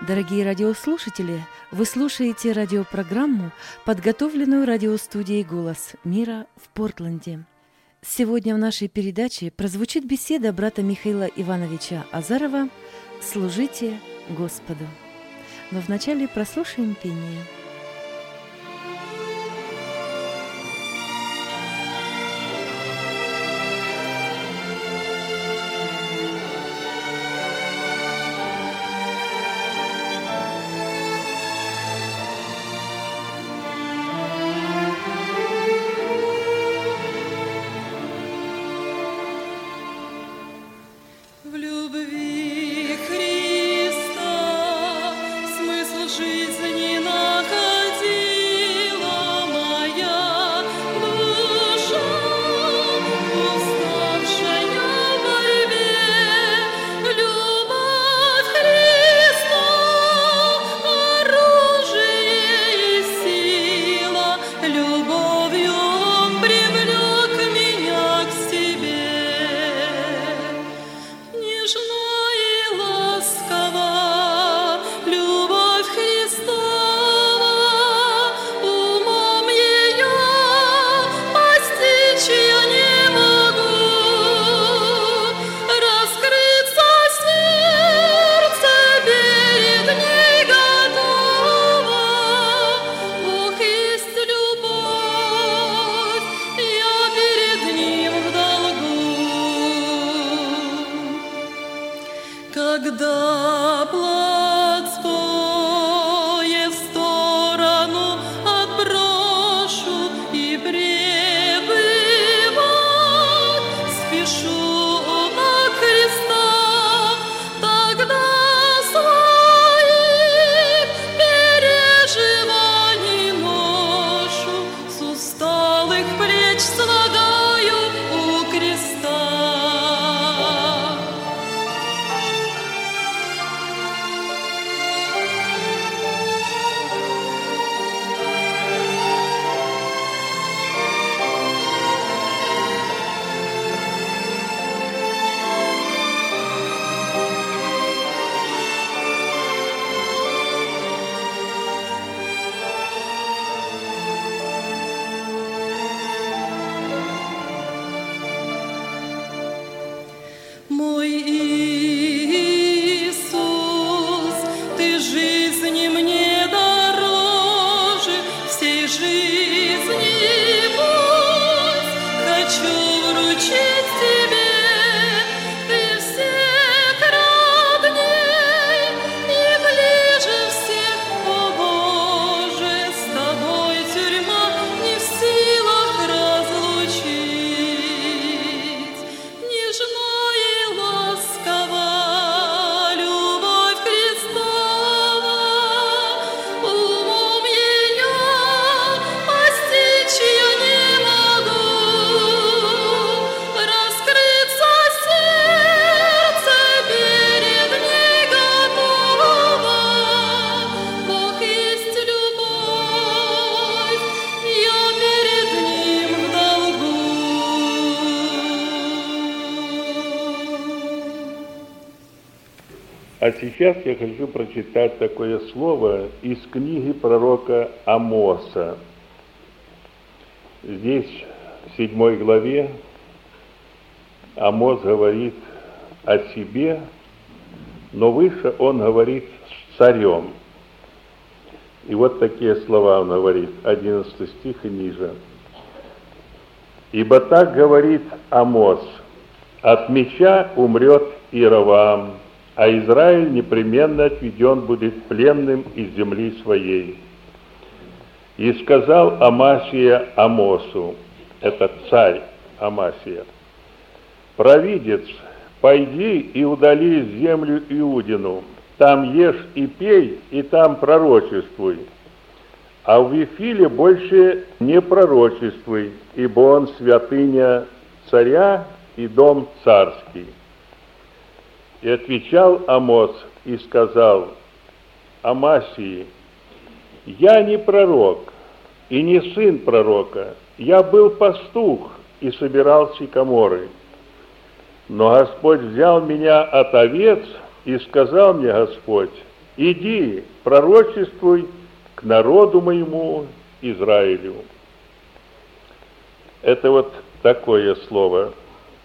Дорогие радиослушатели, вы слушаете радиопрограмму, подготовленную радиостудией «Голос мира» в Портленде. Сегодня в нашей передаче прозвучит беседа брата Михаила Ивановича Азарова «Служите Господу». Но вначале прослушаем пение. А сейчас я хочу прочитать такое слово из книги пророка Амоса. Здесь, в 7 главе, Амос говорит о себе, но выше он говорит с царем. И вот такие слова он говорит, 11 стих и ниже. «Ибо так говорит Амос, от меча умрет Иеровоам, а Израиль непременно отведен будет пленным из земли своей. И сказал Амасия Амосу, это царь Амасия, провидец, пойди и удали землю Иудину, там ешь и пей, и там пророчествуй. А в Вифиле больше не пророчествуй, ибо он святыня царя и дом царский». И отвечал Амос и сказал Амасии: «Я не пророк и не сын пророка, я был пастух и собирал сикаморы. Но Господь взял меня от овец, и сказал мне Господь: иди, пророчествуй к народу моему Израилю. Это вот такое слово.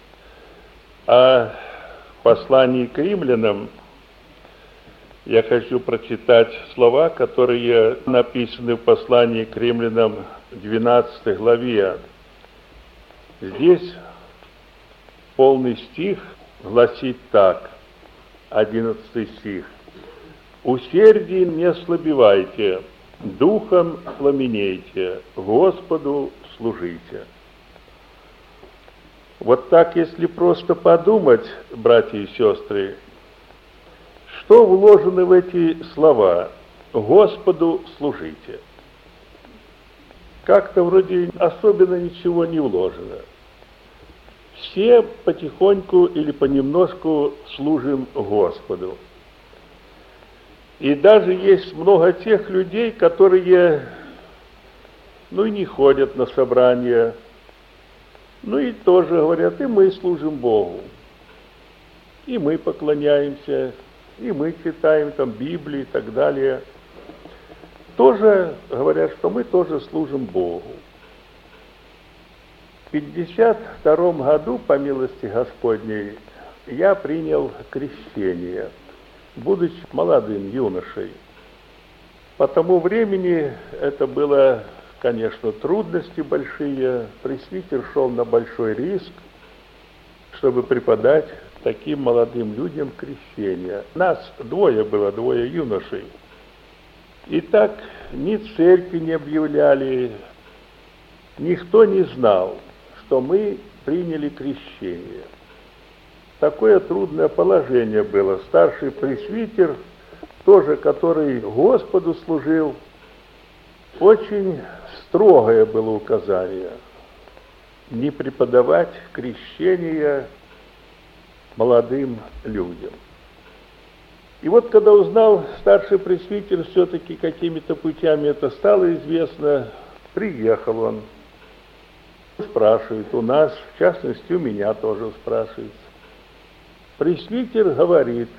А в послании к римлянам я хочу прочитать слова, которые написаны в послании к римлянам 12 главе. Здесь полный стих гласит так, 11 стих. «Усердием не ослабевайте, духом пламенейте, Господу служите». Вот так, если просто подумать, братья и сестры, что вложено в эти слова «Господу служите»? Как-то вроде особенно ничего не вложено. Все потихоньку или понемножку служим Господу. И даже есть много тех людей, которые, и не ходят на собрания, и тоже говорят, и мы служим Богу, и мы поклоняемся, и мы читаем там Библию и так далее. Тоже говорят, что мы тоже служим Богу. В 1952 году, по милости Господней, я принял крещение, будучи молодым юношей. По тому времени это было, конечно, трудности большие. Пресвитер шел на большой риск, чтобы преподать таким молодым людям крещение. Нас двое юношей. И так ни церкви не объявляли, никто не знал, что мы приняли крещение. Такое трудное положение было. Старший пресвитер, тоже который Господу служил, очень строгое было указание не преподавать крещение молодым людям. И вот когда узнал старший пресвитер, все-таки какими-то путями это стало известно, приехал он, спрашивает у нас, в частности у меня тоже спрашивает. Пресвитер говорит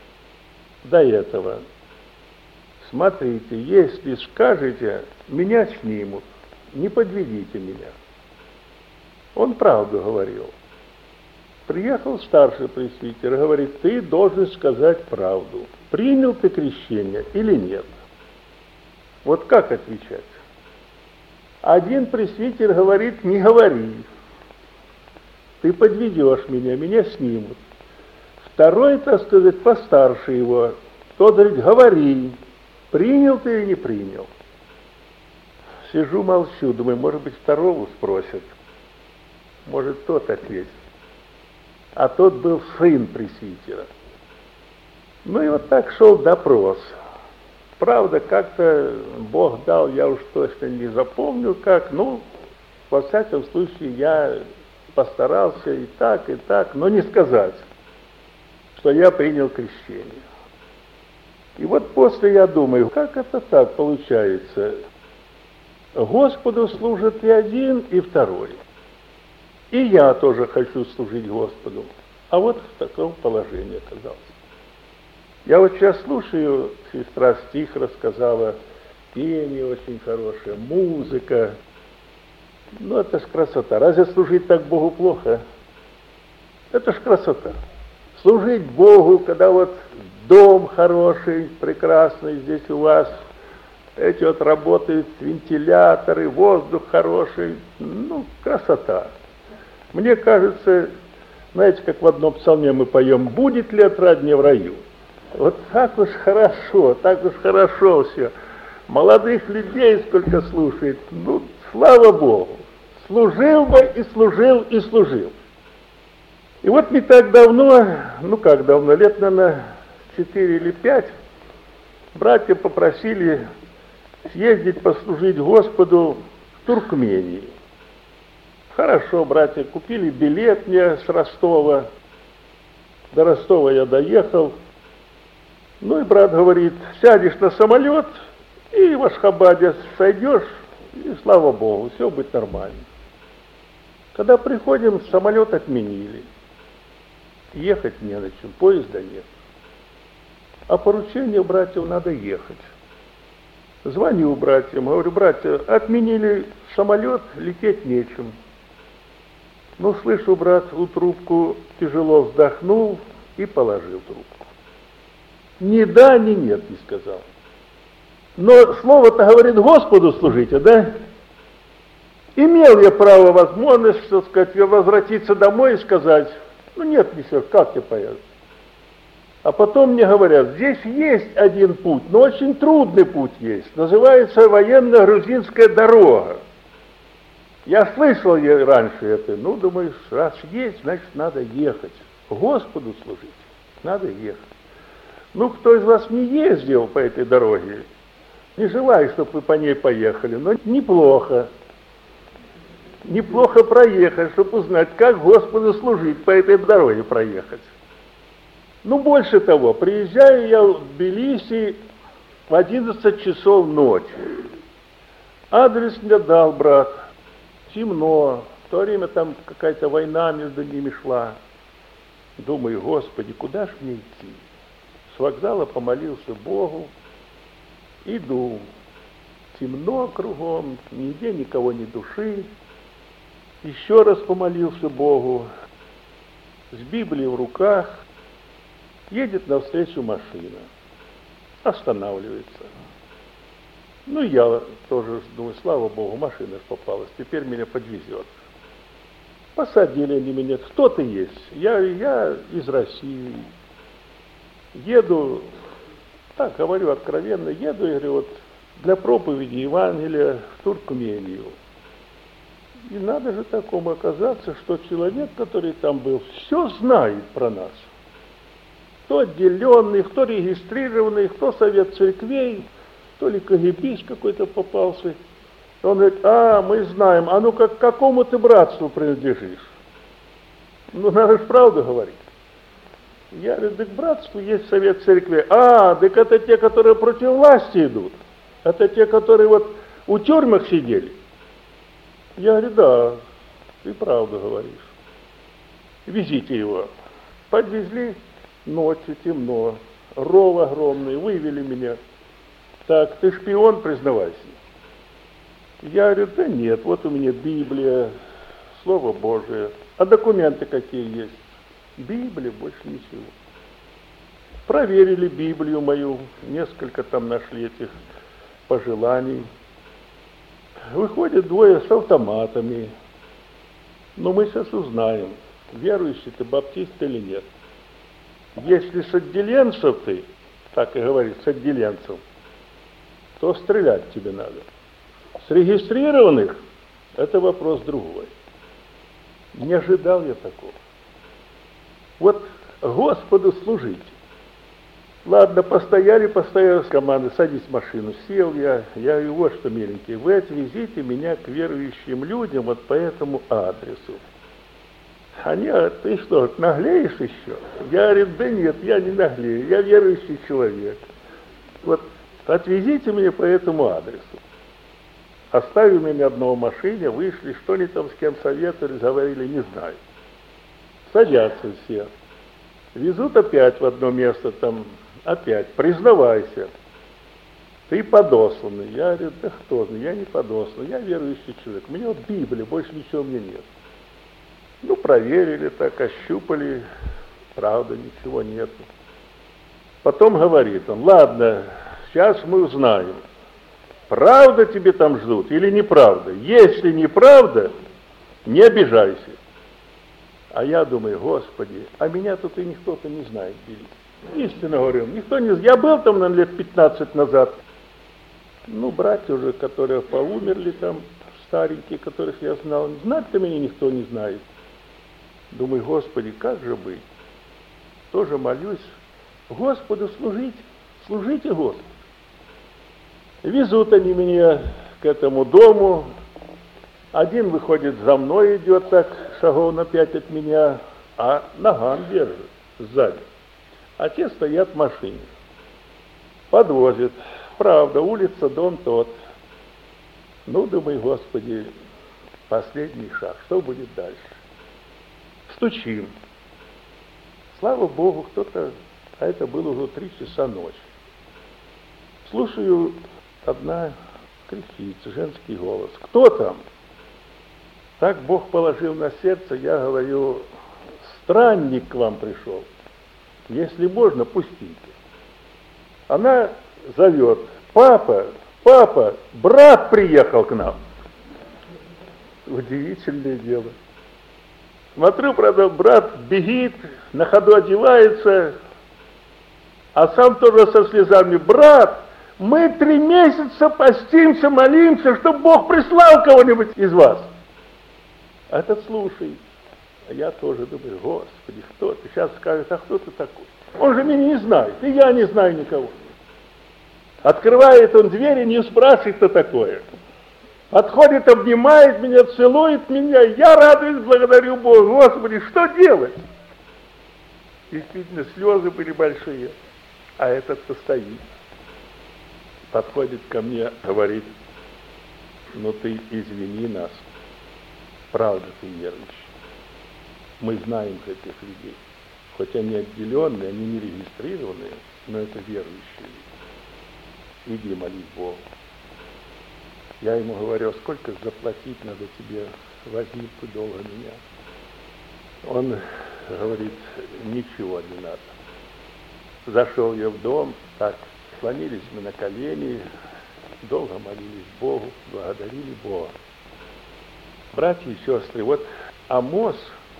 до этого: смотрите, если скажете, меня снимут, не подведите меня. Он правду говорил. Приехал старший пресвитер, говорит, ты должен сказать правду. Принял ты крещение или нет? Вот как отвечать? Один пресвитер говорит, не говори. Ты подведешь меня, меня снимут. Второй, так сказать, постарше его, тот говорит, говори, принял ты или не принял. Сижу, молчу, думаю, может быть, второго спросят. Может, тот ответит. А тот был сын пресвитера. И вот так шел допрос. Правда, как-то Бог дал, я уж точно не запомню как, во всяком случае, я постарался и так, но не сказать, что я принял крещение. И вот после я думаю, как это так получается? Господу служит и один, и второй. И я тоже хочу служить Господу. А вот в таком положении оказался. Я вот сейчас слушаю, сестра стих рассказала, пение очень хорошее, музыка. Это ж красота. Разве служить так Богу плохо? Это ж красота. Служить Богу, когда вот дом хороший, прекрасный здесь у вас, эти вот работают вентиляторы, воздух хороший, красота. Мне кажется, знаете, как в одном псалме мы поем, будет ли отраднее в раю? Вот так уж хорошо все. Молодых людей сколько слушает, слава Богу. Служил бы и служил, и служил. И вот не так давно, лет, наверное, 4 или 5, братья попросили съездить послужить Господу в Туркмении. Хорошо, братья, купили билет мне с Ростова. До Ростова я доехал. И брат говорит, сядешь на самолет и в Ашхабаде сойдешь, и слава Богу, все будет нормально. Когда приходим, самолет отменили. Ехать не на чем, поезда нет. а поручение братьев надо ехать. Звоню братьям, говорю: братья, отменили самолет, лететь нечем. Ну, слышу, брат у трубку тяжело вздохнул и положил трубку. Ни да, ни нет не сказал. Но слово-то говорит: Господу служите, да? Имел я право, возможность, так сказать, возвратиться домой и сказать: ну нет, не все, как я поеду? А потом мне говорят: здесь есть один путь, но очень трудный путь есть. Называется военно-грузинская дорога. Я слышал раньше это, ну, думаю, раз есть, значит, надо ехать. Господу служить, надо ехать. Ну, кто из вас не ездил по этой дороге, не желаю, чтобы вы по ней поехали, но неплохо. Неплохо проехать, чтобы узнать, как Господу служить, по этой дороге проехать. Ну, больше того, приезжаю я в Тбилиси в 11 часов ночи. Адрес мне дал брат. Темно. В то время там какая-то война между ними шла. Думаю: Господи, куда ж мне идти? С вокзала помолился Богу. Иду. Темно кругом, нигде никого ни души. Еще раз помолился Богу. С Библией в руках. Едет навстречу машина. Останавливается. Ну, я тоже думаю: слава Богу, машина попалась, теперь меня подвезет. Посадили они меня. Кто ты есть? Я из России. Еду, так говорю откровенно, еду, я говорю, вот для проповеди Евангелия в Туркмению. И надо же такому оказаться, что человек, который там был, все знает про нас. Кто отделенный, кто регистрированный, кто совет церквей, то ли КГБист какой-то попался. Он говорит: мы знаем, ну к какому ты братству принадлежишь? Ну, надо же правду говорить. Я говорю: да к братству есть совет церквей. Так это те, которые против власти идут. Это те, которые вот у тюрьмах сидели. Я говорю: да, ты правду говоришь. Везите его. Подвезли, ночью темно, ров огромный, вывели меня. Так, ты шпион, признавайся. Я говорю: да нет, вот у меня Библия, Слово Божие. А документы какие есть? Библия, больше ничего. Проверили Библию мою, несколько там нашли этих пожеланий. Выходят двое с автоматами. Но мы сейчас узнаем, верующий ты баптист или нет. Если с отделенцев ты, так и говорит, с отделенцев, то стрелять тебе надо. С регистрированных это вопрос другой. Не ожидал я такого. Вот Господу служить. Ладно, постояли с командой: садись в машину. Сел я говорю: вот что, миленький, вы отвезите меня к верующим людям вот по этому адресу. Они: ты что, наглеешь еще? Я говорю: да нет, я не наглею, я верующий человек. Вот отвезите меня по этому адресу. Оставили меня одного в машине, вышли, что они там с кем советовались, говорили, не знаю. Садятся все. Везут опять в одно место, там опять: признавайся, ты подосланный. Я говорю: да кто знает, я не подосланный, я верующий человек. У меня вот Библия, больше ничего у меня нет. Ну, проверили так, ощупали, правда, ничего нету. Потом говорит он: ладно, сейчас мы узнаем, правда тебе там ждут или неправда. Если неправда, не обижайся. А я думаю: Господи, а меня тут и никто-то не знает, истинно говорю, никто не знает. Я был там, наверное, лет 15 назад. Ну, братья уже, которые поумерли там, старенькие, которых я знал, знать-то меня никто не знает. Думаю: Господи, как же быть? Тоже молюсь. Господу служить, служите Господу. Везут они меня к этому дому. Один выходит за мной, идет так, шагов на 5 от меня, а наган держит сзади. А те стоят в машине. Подвозят. Правда, улица, дом тот. Ну, думаю: Господи, последний шаг, что будет дальше? Стучим. Слава Богу, кто-то а это было уже 3 часа ночи. Слушаю, одна крестится, женский голос. Кто там? Так Бог положил на сердце, я говорю, странник к вам пришел. Если можно, пустите. Она зовет, папа, брат приехал к нам. Удивительное дело. Смотрю, правда, брат бегит, на ходу одевается, а сам тоже со слезами. Брат, мы 3 месяца постимся, молимся, чтобы Бог прислал кого-нибудь из вас. А этот слушает. А я тоже думаю, Господи, кто ты? Сейчас скажет, а кто ты такой? Он же меня не знает, и я не знаю никого. Открывает он дверь и не спрашивает, кто такое. Подходит, обнимает меня, целует меня. Я радуюсь, благодарю Бога. Господи, что делать? Действительно, слезы были большие. А этот-то стоит. Подходит ко мне, говорит, ну ты извини нас. Правда, ты верующий. Мы знаем этих людей. Хоть они отделенные, они не регистрированные, но это верующие. Иди молись Богу. Я ему говорю, сколько заплатить надо тебе, возить ты долго меня. Он говорит, ничего не надо. Зашел я в дом, так, склонились мы на колени, долго молились Богу, благодарили Бога. Братья и сестры, вот Амос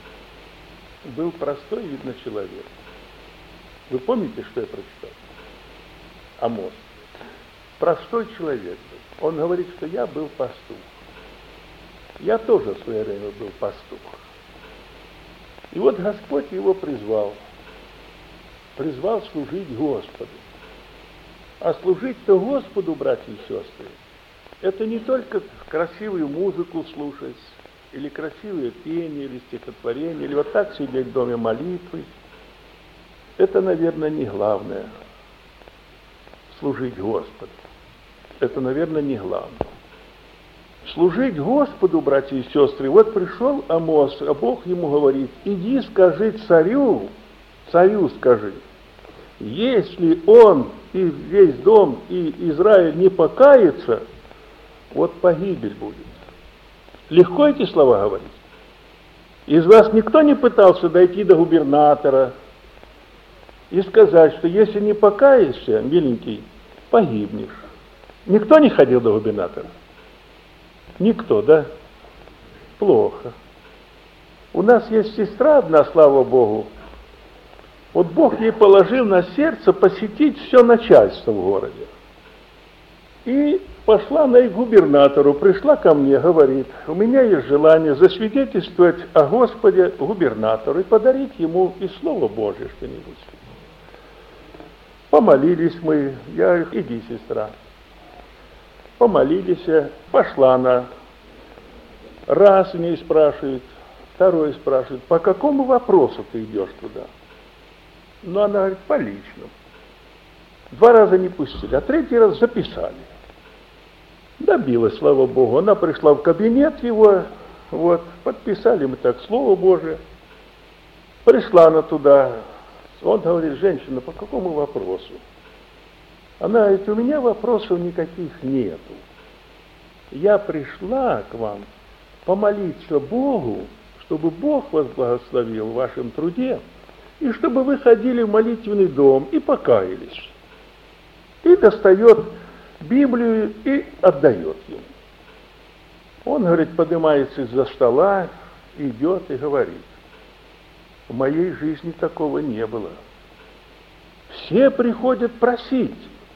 был простой, видно, человек. Вы помните, что я прочитал? Амос. Простой человек был. Он говорит, что я был пастух. Я тоже в свое время был пастух. И вот Господь его призвал. Призвал служить Господу. А служить-то Господу, братья и сестры, это не только красивую музыку слушать, или красивое пение, или стихотворение, или вот так сидеть в доме молитвы. Это, наверное, не главное. Служить Господу. Это, наверное, не главное. Служить Господу, братья и сестры, вот пришел Амос, а Бог ему говорит, иди скажи царю скажи, если он и весь дом, и Израиль не покается, вот погибель будет. Легко эти слова говорить? Из вас никто не пытался дойти до губернатора и сказать, что если не покаешься, миленький, погибнешь. Никто не ходил до губернатора? Никто, да? Плохо. У нас есть сестра одна, слава Богу. Вот Бог ей положил на сердце посетить все начальство в городе. И пошла она и к губернатору, пришла ко мне, говорит, у меня есть желание засвидетельствовать о Господе губернатору и подарить ему и Слово Божие что-нибудь. Помолились мы, я говорю, иди, сестра. Помолились, пошла она. Раз у ней спрашивает, второй спрашивает, по какому вопросу ты идешь туда? Ну, она говорит, по личному. 2 раза не пустили, а 3-й раз записали. Добилась, слава Богу. Она пришла в кабинет его, вот, подписали мы так Слово Божие. Пришла она туда. Он говорит, женщина, по какому вопросу? Она говорит, у меня вопросов никаких нету. Я пришла к вам помолиться Богу, чтобы Бог вас благословил в вашем труде, и чтобы вы ходили в молитвенный дом и покаялись. И достает Библию и отдает ему. Он, говорит, поднимается из-за стола, идет и говорит, в моей жизни такого не было. Все приходят просить,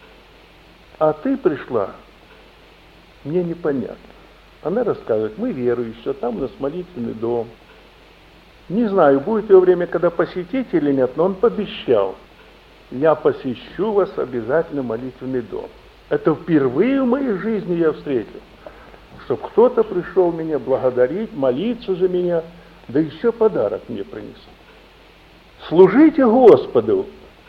а ты пришла, мне непонятно. Она рассказывает, мы верующие, там у нас молитвенный дом. Не знаю, будет его время, когда посетить или нет, но он пообещал, я посещу вас обязательно в молитвенный дом. Это впервые в моей жизни я встретил, чтобы кто-то пришел меня благодарить, молиться за меня, да еще подарок мне принес. Служите Господу.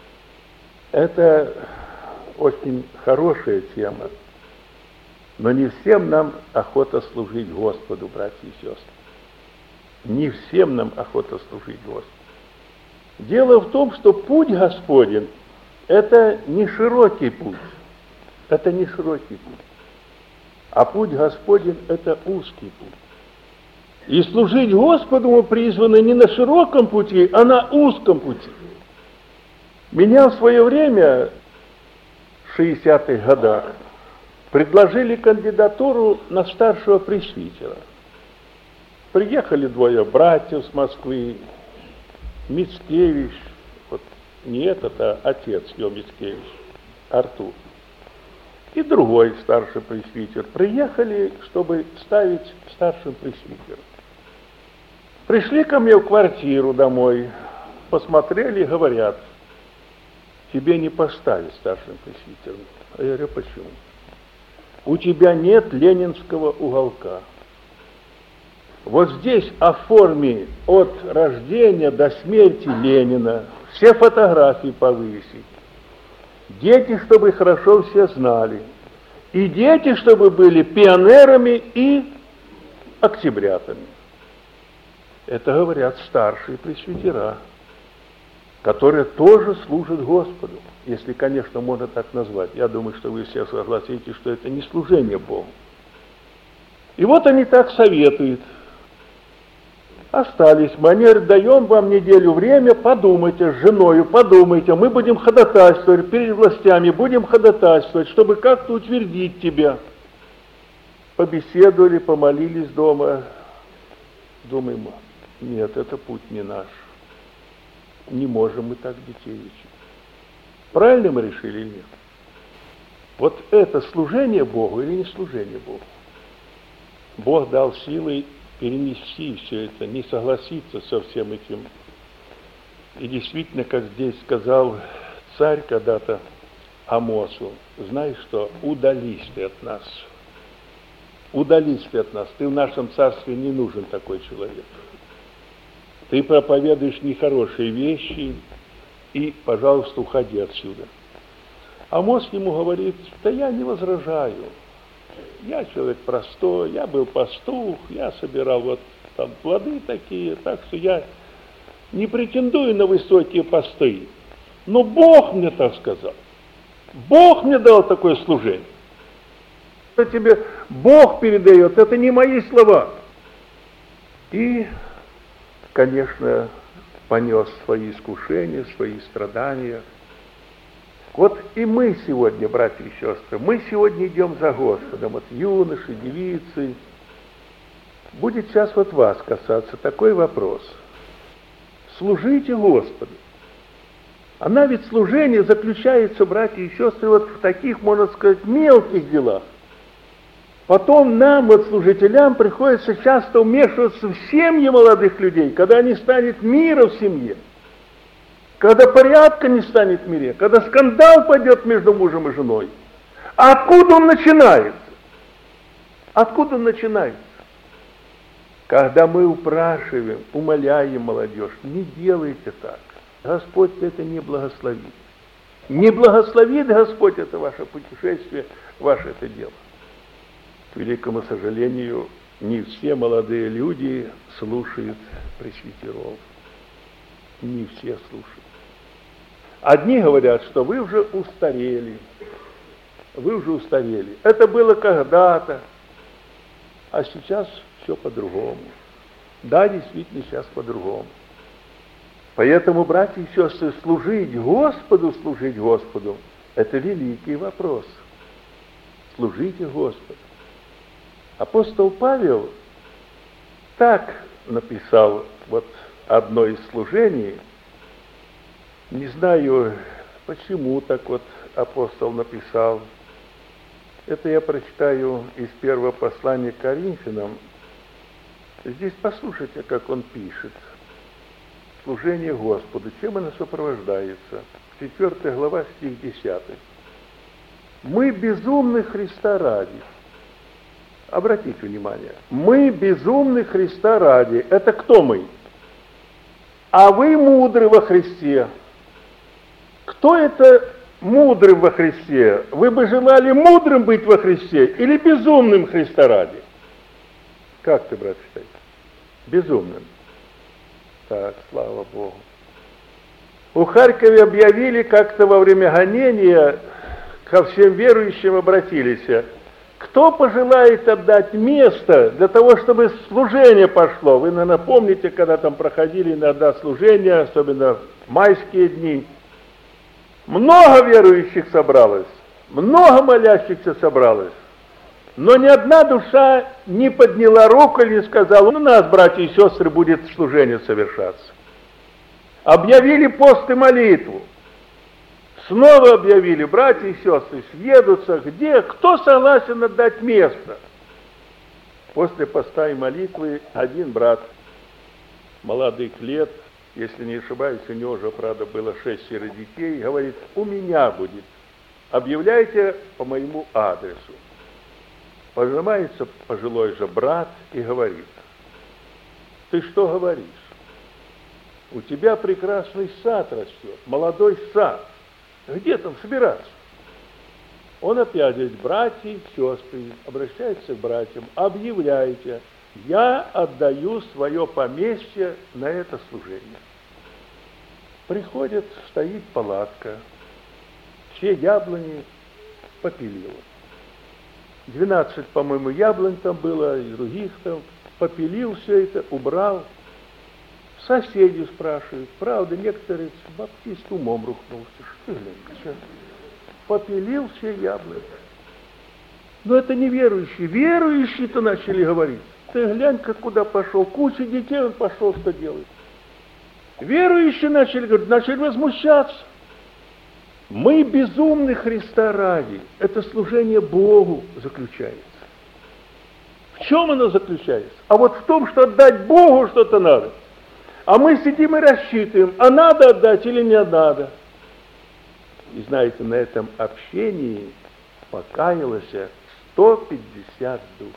Это очень хорошая тема, но не всем нам охота служить Господу, братья и сестры. Не всем нам охота служить Господу. Дело в том, что путь Господень – это не широкий путь. Это не широкий путь. А путь Господень – это узкий путь. И служить Господу мы призваны не на широком пути, а на узком пути. Меня в свое время, в 60-х годах, предложили кандидатуру на старшего пресвитера. Приехали двое братьев с Москвы, Мицкевич, вот не этот, а отец его Мицкевич, Артур, и другой старший пресвитер. Приехали, чтобы ставить старшим пресвитером. Пришли ко мне в квартиру домой, посмотрели и говорят: тебе не поставить старшим пресвитером. А я говорю: почему? У тебя нет ленинского уголка. Вот здесь оформи от рождения до смерти Ленина, все фотографии повысить. Дети, чтобы хорошо все знали. И дети, чтобы были пионерами и октябрятами. Это говорят старшие пресвитера, которые тоже служат Господу, если, конечно, можно так назвать. Я думаю, что вы все согласитесь, что это не служение Богу. И вот они так советуют. Остались мы, они говорят: даем вам неделю время, подумайте с женою, подумайте, мы будем ходатайствовать перед властями, будем ходатайствовать, чтобы как-то утвердить тебя. Побеседовали, помолились дома, думаем: нет, это путь не наш. Не можем мы так детей учить. Правильно мы решили или нет? Вот это служение Богу или не служение Богу? Бог дал силы перенести все это, не согласиться со всем этим. И действительно, как здесь сказал царь когда-то Амосу: знаешь что, удались ты от нас. Удались ты от нас. Ты в нашем царстве не нужен такой человек. Ты проповедуешь нехорошие вещи, и, пожалуйста, уходи отсюда. Амос ему говорит: да я не возражаю. Я человек простой, я был пастух, я собирал вот там плоды такие, так что я не претендую на высокие посты. Но Бог мне так сказал. Бог мне дал такое служение. Это тебе Бог передает, это не мои слова. И, конечно, понес свои искушения, свои страдания. Вот и мы сегодня, братья и сестры, мы сегодня идем за Господом, вот юноши, девицы. Будет сейчас вот вас касаться такой вопрос. Служите Господу. Она ведь служение заключается, братья и сестры, вот в таких, можно сказать, мелких делах. Потом нам, вот служителям, приходится часто вмешиваться в семьи молодых людей, когда не станет мира в семье, когда порядка не станет в мире, когда скандал пойдет между мужем и женой. А откуда он начинается? Откуда он начинается? Когда мы упрашиваем, умоляем молодежь: не делайте так. Господь это не благословит. Не благословит Господь это ваше путешествие, ваше это дело. К великому сожалению, не все молодые люди слушают пресвитеров. Не все слушают. Одни говорят, что вы уже устарели. Вы уже устарели. Это было когда-то. А сейчас все по-другому. Да, действительно, сейчас по-другому. Поэтому, братья и сестры, служить Господу, это великий вопрос. Служите Господу. Апостол Павел так написал вот одно из служений. Не знаю, почему так вот апостол написал. Это я прочитаю из первого послания к Коринфянам. Здесь послушайте, как он пишет. Служение Господу. Чем оно сопровождается? 4 глава, стих 10. Мы безумны Христа ради. Обратите внимание. Мы безумны Христа ради. Это кто мы? А вы мудры во Христе. Кто это мудрый во Христе? Вы бы желали мудрым быть во Христе или безумным Христа ради? Как ты, брат, считаешь? Безумным. Так, слава Богу. У Харькове объявили как-то во время гонения, ко всем верующим обратились: кто пожелает отдать место для того, чтобы служение пошло? Вы, наверное, помните, когда там проходили иногда служения, особенно в майские дни. Много верующих собралось, много молящихся собралось, но ни одна душа не подняла руку и не сказала: у нас, братья и сестры, будет служение совершаться. Объявили пост и молитву. Снова объявили: братья и сестры съедутся, где, кто согласен отдать место. После поста и молитвы один брат, молодых лет, если не ошибаюсь, у него уже, правда, было 6 детей, говорит: у меня будет, объявляйте по моему адресу. Поднимается пожилой же брат и говорит: ты что говоришь? У тебя прекрасный сад растет, молодой сад. Где там собираться? Он опять говорит: братья и сестры, обращается к братьям: объявляйте, я отдаю свое поместье на это служение. Приходит, стоит палатка, все яблони попилило. 12, по-моему, яблонь там было, и других там. Попилил все это, убрал. Соседи спрашивают, правда, некоторые: баптист умом рухнулся. Что глянь, попилил все яблони. Но это не верующие. Верующие-то начали говорить: ты глянь-ка, куда пошел. Куча детей он пошел, что делает. Верующие начали говорить, начали возмущаться. Мы безумны Христа ради. Это служение Богу заключается. В чем оно заключается? А вот в том, что отдать Богу что-то надо. А мы сидим и рассчитываем, а надо отдать или не надо. И знаете, на этом общении покаялось 150 душ.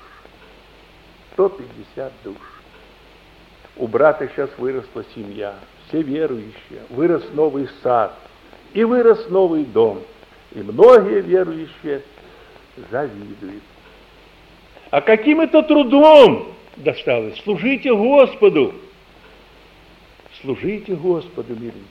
150 душ. У брата сейчас выросла семья, все верующие, вырос новый сад, и вырос новый дом. И многие верующие завидуют. А каким это трудом досталось? Служите Господу. Служите Господу, миленькие.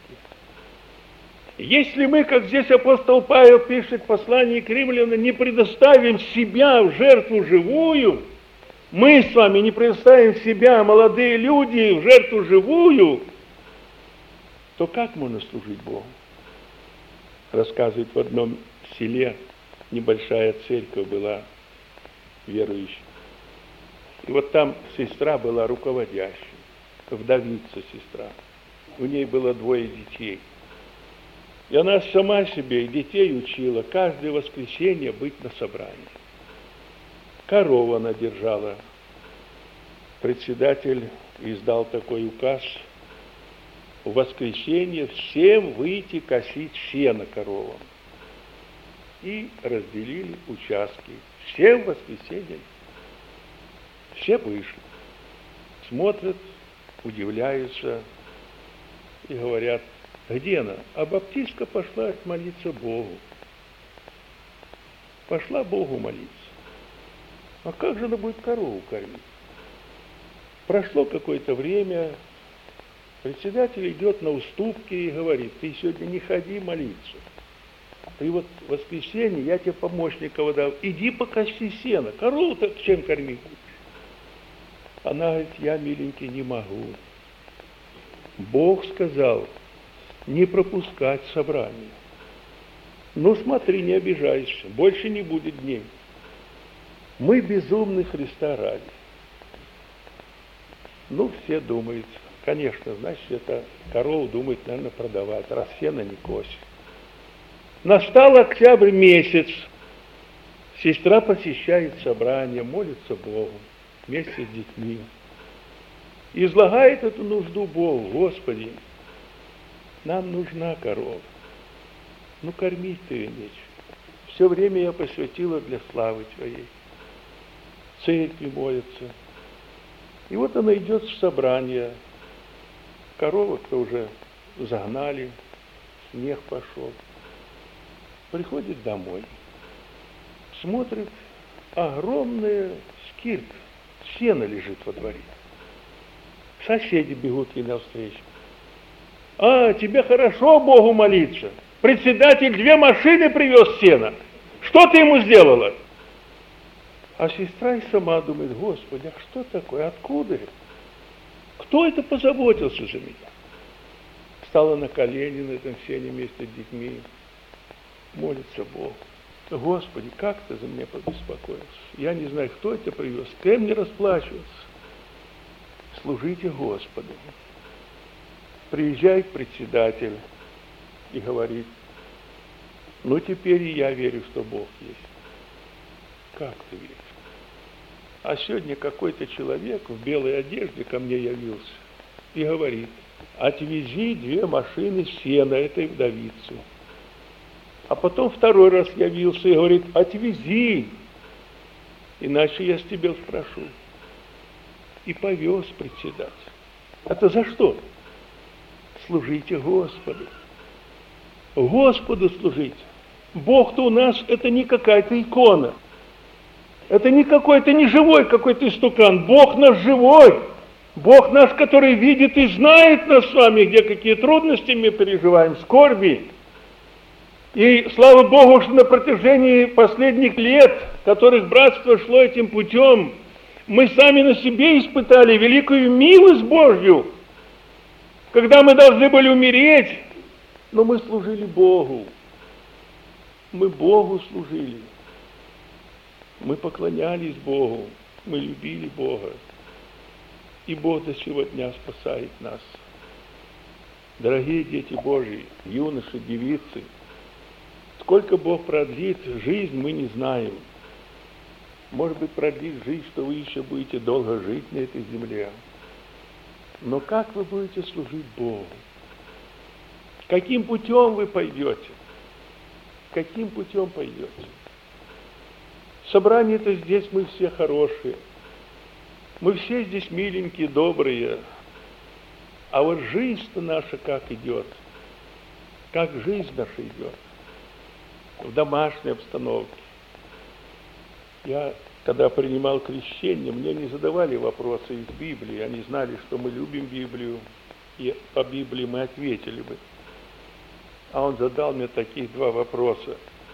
Если мы, как здесь апостол Павел пишет в послании к римлянам, не предоставим себя в жертву живую, мы с вами не предоставим себя, молодые люди, в жертву живую, то как можно служить Богу? Рассказывает, в одном селе небольшая церковь была верующая. И вот там сестра была руководящей, вдовица сестра. У ней было 2 детей. И она сама себе и детей учила каждое воскресенье быть на собрании. Корову она держала. Председатель издал такой указ: в воскресенье всем выйти косить сено коровам. И разделили участки. Всем в воскресенье. Все вышли. Смотрят, удивляются и говорят: где она? А баптистка пошла молиться Богу. Пошла Богу молиться. А как же она будет корову кормить? Прошло какое-то время, председатель идет на уступки и говорит: ты сегодня не ходи молиться. Ты вот в воскресенье, я тебе помощника дал, иди покоси сено. Корову-то чем кормить? Она говорит: я, миленький, не могу. Бог сказал не пропускать собрание. Ну смотри, не обижайся, больше не будет дней. Мы безумны Христа ради. Ну, все думают, конечно, значит, это корову думает, наверное, продавать, раз сено не косит. Настал октябрь месяц. Сестра посещает собрание, молится Богу вместе с детьми. Излагает эту нужду Богу: Господи, нам нужна корова. Ну, кормить ты ее нечего. Все время я посвятила для славы Твоей. Церкви молятся. И вот она идет в собрание. Коровок-то уже загнали, снег пошел. Приходит домой. Смотрит, огромная скирт, сено лежит во дворе. Соседи бегут ей навстречу. А, тебе хорошо Богу молиться. Председатель 2 машины привез сена. Что ты ему сделала? А сестра и сама думает: Господи, а что такое, откуда это? Кто это позаботился за меня? Встала на колени на этом сене вместе с детьми, молится Богу. Господи, как ты за меня побеспокоился? Я не знаю, кто это привез, с кем мне расплачиваться. Служите Господу. Приезжает председатель и говорит: ну теперь и я верю, что Бог есть. Как ты веришь? А сегодня какой-то человек в белой одежде ко мне явился и говорит: отвези 2 машины сена этой вдовице. А потом 2-й раз явился и говорит: отвези, иначе я с тебя спрошу. И повез председатель. Это за что? Служите Господу. Господу служите. Бог-то у нас это не какая-то икона. Это не какой-то не живой какой-то истукан. Бог наш живой. Бог наш, который видит и знает нас с вами, где какие трудности мы переживаем, скорби. И слава Богу, что на протяжении последних лет, которых братство шло этим путем, мы сами на себе испытали великую милость Божью, когда мы должны были умереть, но мы служили Богу. Мы Богу служили. Мы поклонялись Богу. Мы любили Бога. И Бог до сего дня спасает нас. Дорогие дети Божьи, юноши, девицы, сколько Бог продлит жизнь, мы не знаем. Может быть, продлит жизнь, что вы еще будете долго жить на этой земле. Но как вы будете служить Богу? Каким путем вы пойдете? Каким путем пойдете? Собрание-то здесь мы все хорошие. Мы все здесь миленькие, добрые. А вот жизнь-то наша как идет? Как жизнь наша идет? В домашней обстановке. Я, когда принимал крещение, мне не задавали вопросы из Библии. Они знали, что мы любим Библию, и по Библии мы ответили бы. А он задал мне таких 2 вопроса.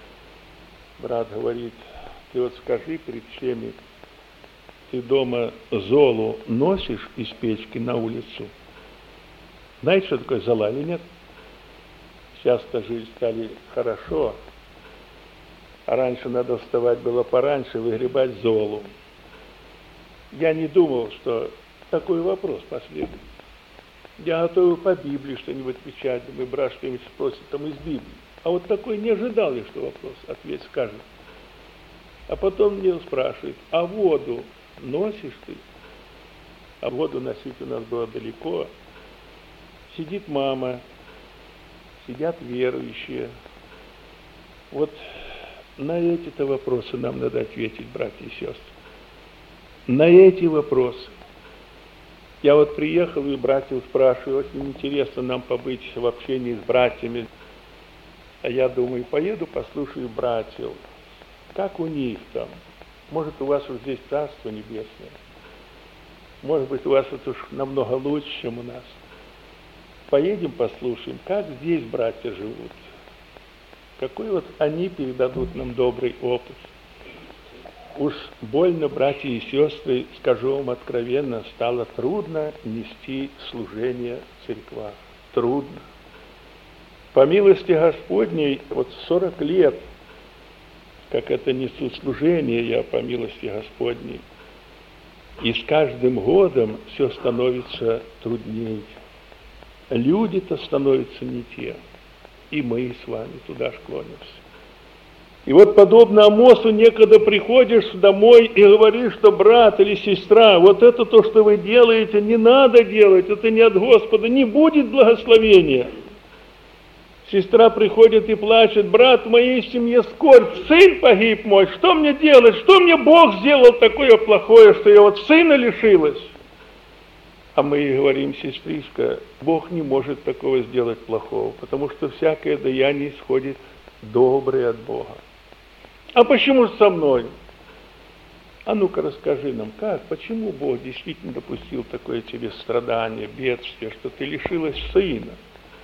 Брат говорит: ты вот скажи перед всеми, ты дома золу носишь из печки на улицу? Знаете, что такое зола или нет? Сейчас-то жизнь стали хорошо. А раньше надо вставать было пораньше, выгребать золу. Я не думал, что такой вопрос последует. Я готов по Библии что-нибудь отвечать, думаю, брат что-нибудь спросит там из Библии. А вот такой не ожидал я, что вопрос, ответ скажет. А потом мне спрашивает: а воду носишь ты? А воду носить у нас было далеко. Сидит мама, сидят верующие. Вот на эти-то вопросы нам надо ответить, братья и сестры. На эти вопросы. Я вот приехал и братьев спрашиваю: очень интересно нам побыть в общении с братьями. А я думаю, поеду послушаю братьев. Как у них там? Может, у вас вот здесь Царство Небесное? Может быть, у вас вот уж намного лучше, чем у нас. Поедем послушаем, как здесь братья живут. Какой вот они передадут нам добрый опыт. Уж больно, братья и сестры, скажу вам откровенно, стало трудно нести служение в церквах. Трудно. По милости Господней, вот 40 лет, как это несу служение я по милости Господней, и с каждым годом все становится труднее. Люди-то становятся не те, и мы с вами туда ж клонимся. И вот подобно Амосу некогда приходишь домой и говоришь, что брат или сестра, вот это то, что вы делаете, не надо делать, это не от Господа, не будет благословения. Сестра приходит и плачет: брат, в моей семье скорбь, сын погиб мой, что мне делать, что мне Бог сделал такое плохое, что я вот сына лишилась? А мы ей говорим: сестричка, Бог не может такого сделать плохого, потому что всякое даяние исходит доброе от Бога. А почему же со мной? А ну-ка расскажи нам, как, почему Бог действительно допустил такое тебе страдание, бедствие, что ты лишилась сына?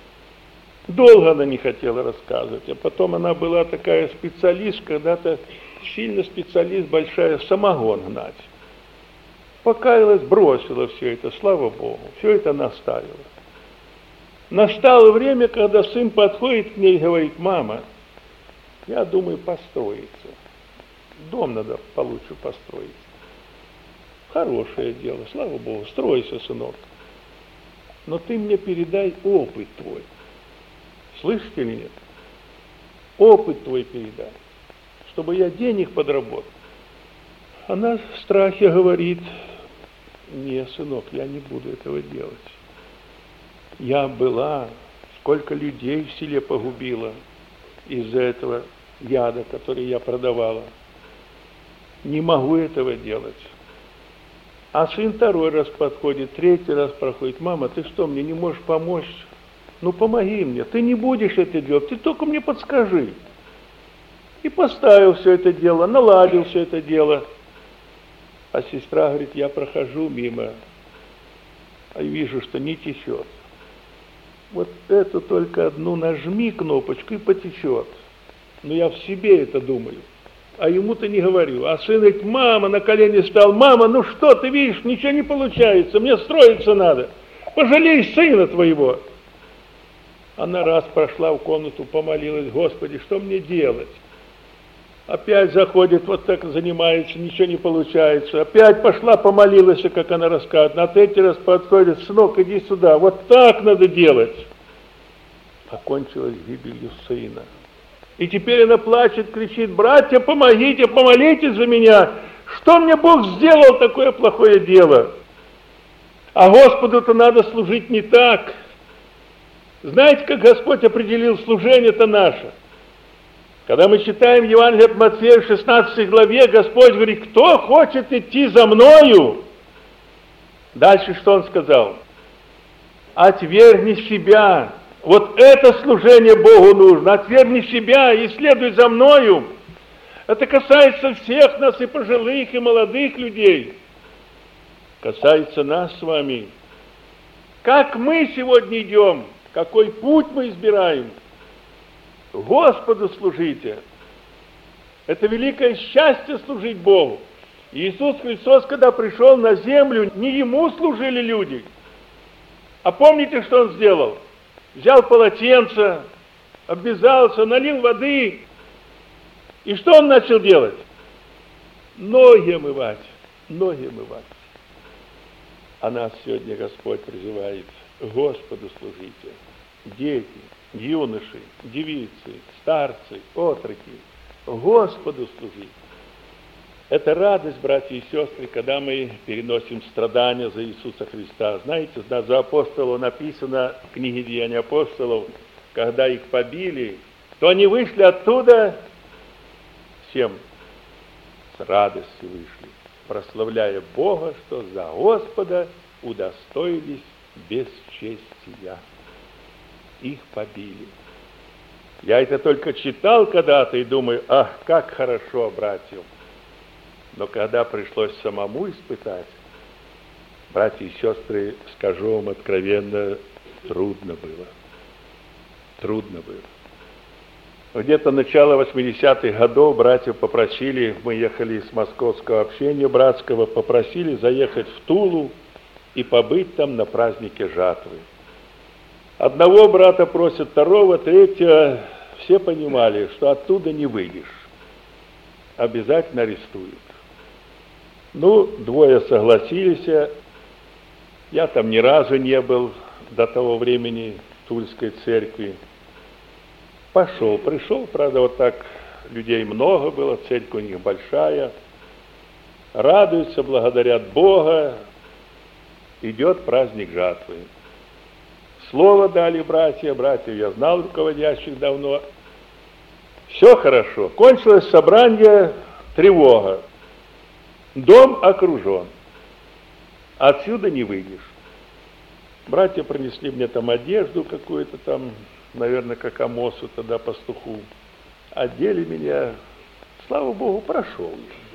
Долго она не хотела рассказывать, а потом она была такая специалист, когда-то сильно специалист большая, самогон гнать. Покаялась, бросила все это, слава Богу, все это она оставила. Настало время, когда сын подходит к ней и говорит: мама, я думаю построиться. Дом надо получше построить. Хорошее дело, слава Богу, стройся, сынок. Но ты мне передай опыт твой. Слышите или нет? Опыт твой передай, чтобы я денег подработал. Она в страхе говорит: не, сынок, я не буду этого делать. Я была, сколько людей в селе погубила из-за этого яда, который я продавала. Не могу этого делать. А сын второй раз подходит, третий раз проходит: мама, ты что, мне не можешь помочь? Ну помоги мне, ты не будешь это делать, ты только мне подскажи. И поставил все это дело, наладил все это дело. А сестра говорит: я прохожу мимо, а вижу, что не течет. Вот эту только одну нажми кнопочку и потечет. Но я в себе это думаю, а ему-то не говорю. А сын говорит: мама, на колени стал: мама, ну что, ты видишь, ничего не получается, мне строиться надо. Пожалей сына твоего. Она раз прошла в комнату, помолилась: Господи, что мне делать? Опять заходит, вот так занимается, ничего не получается. Опять пошла, помолилась, как она рассказывает. На третий раз подходит: сынок, иди сюда, вот так надо делать. Окончилась гибелью сына. И теперь она плачет, кричит: братья, помогите, помолитесь за меня. Что мне Бог сделал такое плохое дело? А Господу-то надо служить не так. Знаете, как Господь определил служение-то наше? Когда мы читаем Евангелие от Матфея в 16 главе, Господь говорит: кто хочет идти за мною? Дальше что Он сказал? Отвергни себя. Вот это служение Богу нужно. Отвергни себя и следуй за мною. Это касается всех нас, и пожилых, и молодых людей. Касается нас с вами. Как мы сегодня идем, какой путь мы избираем. Господу служите. Это великое счастье служить Богу. Иисус Христос, когда пришел на землю, не Ему служили люди. А помните, что Он сделал? Взял полотенце, обвязался, налил воды. И что Он начал делать? Ноги омывать, ноги омывать. А нас сегодня Господь призывает: Господу служите. Дети, юноши, девицы, старцы, отроки, Господу служить. Это радость, братья и сестры, когда мы переносим страдания за Иисуса Христа. Знаете, за апостолов написано в книге Деяний апостолов, когда их побили, то они вышли оттуда с чем? С радостью вышли, прославляя Бога, что за Господа удостоились бесчестия. Их побили. Я это только читал когда-то и думаю: ах, как хорошо, братьям. Но когда пришлось самому испытать, братья и сестры, скажу вам откровенно, трудно было. Трудно было. Где-то начало 80-х годов братьев попросили, мы ехали с московского общения братского, попросили заехать в Тулу и побыть там на празднике жатвы. Одного брата просят, второго, третьего. Все понимали, что оттуда не выйдешь. Обязательно арестуют. Ну, двое согласились. Я там ни разу не был до того времени в Тульской церкви. Пришел, правда, вот так людей много было, церковь у них большая. Радуются, благодарят Бога. Идет праздник жатвы. Слово дали братьев я знал руководящих давно. Все хорошо. Кончилось собрание, тревога. Дом окружен. Отсюда не выйдешь. Братья принесли мне там одежду какую-то там, наверное, как Амосу тогда пастуху. Одели меня. Слава Богу, прошел я.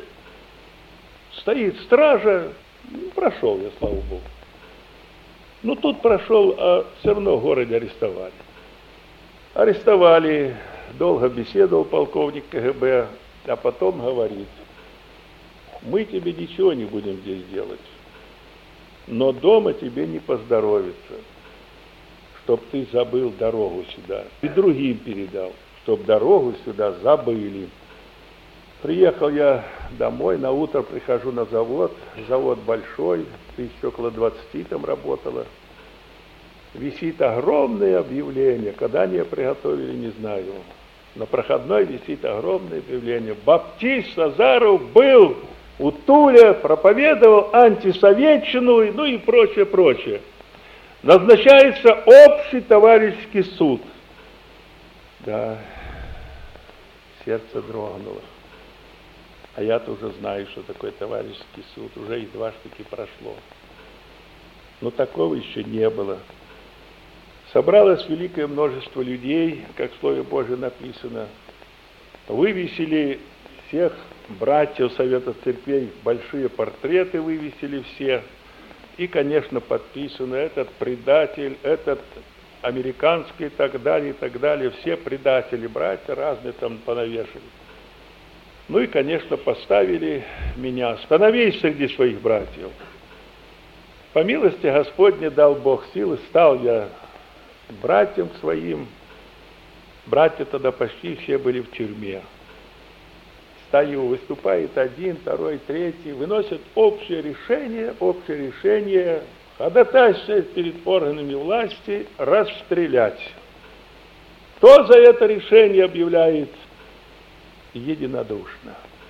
Стоит стража, прошел я, слава Богу. Ну, тут прошел, а все равно в городе арестовали. Арестовали, долго беседовал полковник КГБ, а потом говорит: мы тебе ничего не будем здесь делать, но дома тебе не поздоровится, чтоб ты забыл дорогу сюда. И другим передал, чтоб дорогу сюда забыли. Приехал я домой, на утро прихожу на завод, завод большой, тысяч около 20 там работало. Висит огромное объявление, когда они приготовили, не знаю. На проходной висит огромное объявление: баптист Сазаров был у Туля, проповедовал антисоветчину, ну и прочее, прочее. Назначается общий товарищеский суд. Да, сердце дрогнуло. А я-то уже знаю, что такое товарищеский суд, уже и два штуки прошло. Но такого еще не было. Собралось великое множество людей, как в Слове Божьем написано. Вывесили всех братьев Совета Церквей, большие портреты вывесили все. И, конечно, подписано: этот предатель, этот американский и так далее. Все предатели, братья разные там понавешали. Ну и, конечно, поставили меня: становись среди своих братьев. По милости Господне дал Бог силы, стал я братьям своим. Братья тогда почти все были в тюрьме. Стою, выступает один, второй, третий, выносят общее решение, ходатайствует перед органами власти расстрелять. Кто за это решение объявляет? Единодушно.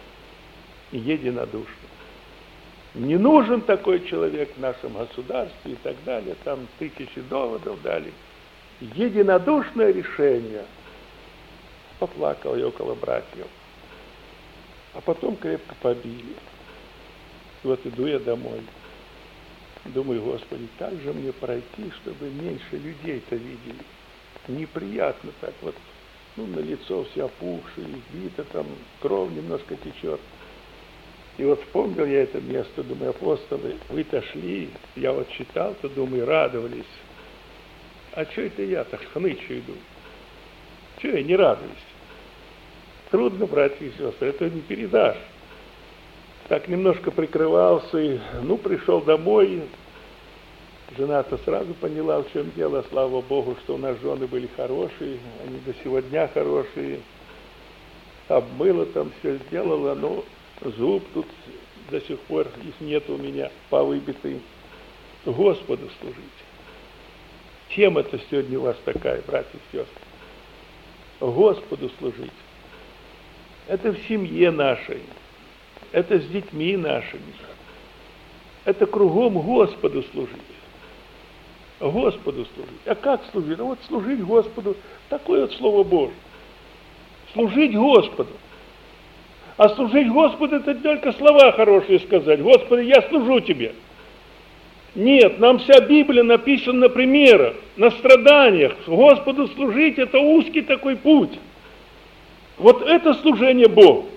Не нужен такой человек в нашем государстве и так далее. Там тысячи доводов дали. Единодушное решение. Поплакал я около братьев. А потом крепко побили. И вот иду я домой. Думаю: Господи, как же мне пройти, чтобы меньше людей-то видели? Неприятно так вот. На лицо все опухшее, избито, там кровь немножко течет. И вот вспомнил я это место, думаю: апостолы, вы-то шли, я вот читал-то, думаю, радовались. А что это я так хнычу иду? Чего я не радуюсь? Трудно, братья и сестры, это не передашь. Так немножко прикрывался, и, пришел домой. Жена-то сразу поняла, в чем дело, слава Богу, что у нас жены были хорошие, они до сего дня хорошие. Обмыла там, все сделала, но зуб тут до сих пор, их нет у меня, повыбитый. Господу служить. Тема-то сегодня у вас такая, братья и сестры. Господу служить. Это в семье нашей, это с детьми нашими. Это кругом Господу служить. Господу служить. А как служить? Вот служить Господу, такое вот Слово Божье. Служить Господу. А служить Господу — это только слова хорошие сказать. Господи, я служу Тебе. Нет, нам вся Библия написана на примерах, на страданиях. Господу служить — это узкий такой путь. Вот это служение Богу.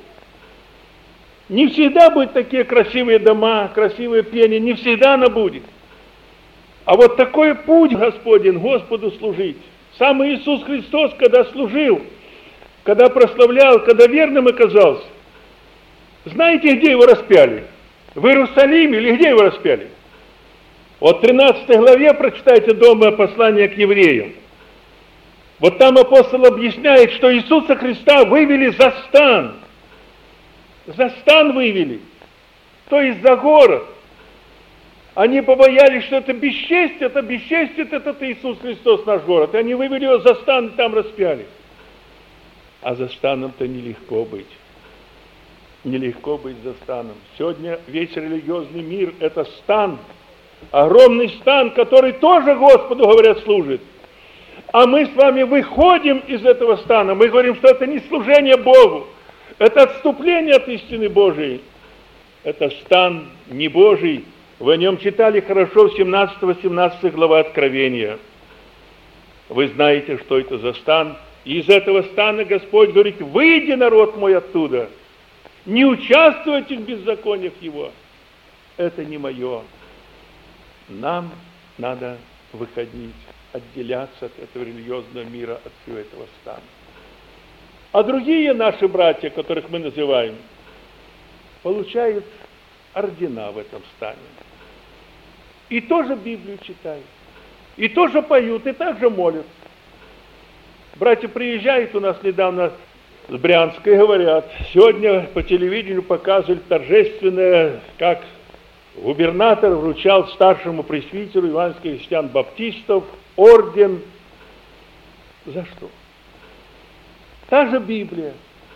Не всегда будут такие красивые дома, красивое пение, не всегда оно будет. А вот такой путь Господень, Господу служить. Сам Иисус Христос, когда служил, когда прославлял, когда верным оказался, знаете, где его распяли? В Иерусалиме или где его распяли? Вот в 13 главе прочитайте дома послание к евреям. Вот там апостол объясняет, что Иисуса Христа вывели за стан. За стан вывели, то есть за город. Они побоялись, что это бесчестие, этот Иисус Христос наш город. И они вывели его за стан и там распяли. А за станом-то нелегко быть. Нелегко быть за станом. Сегодня весь религиозный мир — это стан. Огромный стан, который тоже Господу, говорят, служит. А мы с вами выходим из этого стана. Мы говорим, что это не служение Богу. Это отступление от истины Божией. Это стан не Божий. Вы о нем читали хорошо в 17-18 глава Откровения. Вы знаете, что это за стан. И из этого стана Господь говорит: выйди, народ мой, оттуда. Не участвуйте в беззакониях его. Это не мое. Нам надо выходить. отделяться от этого религиозного мира, от всего этого стана. А другие наши братья, которых мы называем, получают ордена в этом стане. И тоже Библию читают, и тоже поют, и также молятся. Братья приезжают у нас недавно с Брянска и говорят, сегодня по телевидению показывали торжественное, как губернатор вручал старшему пресвитеру евангельских христиан-баптистов орден. За что? Та же Библия.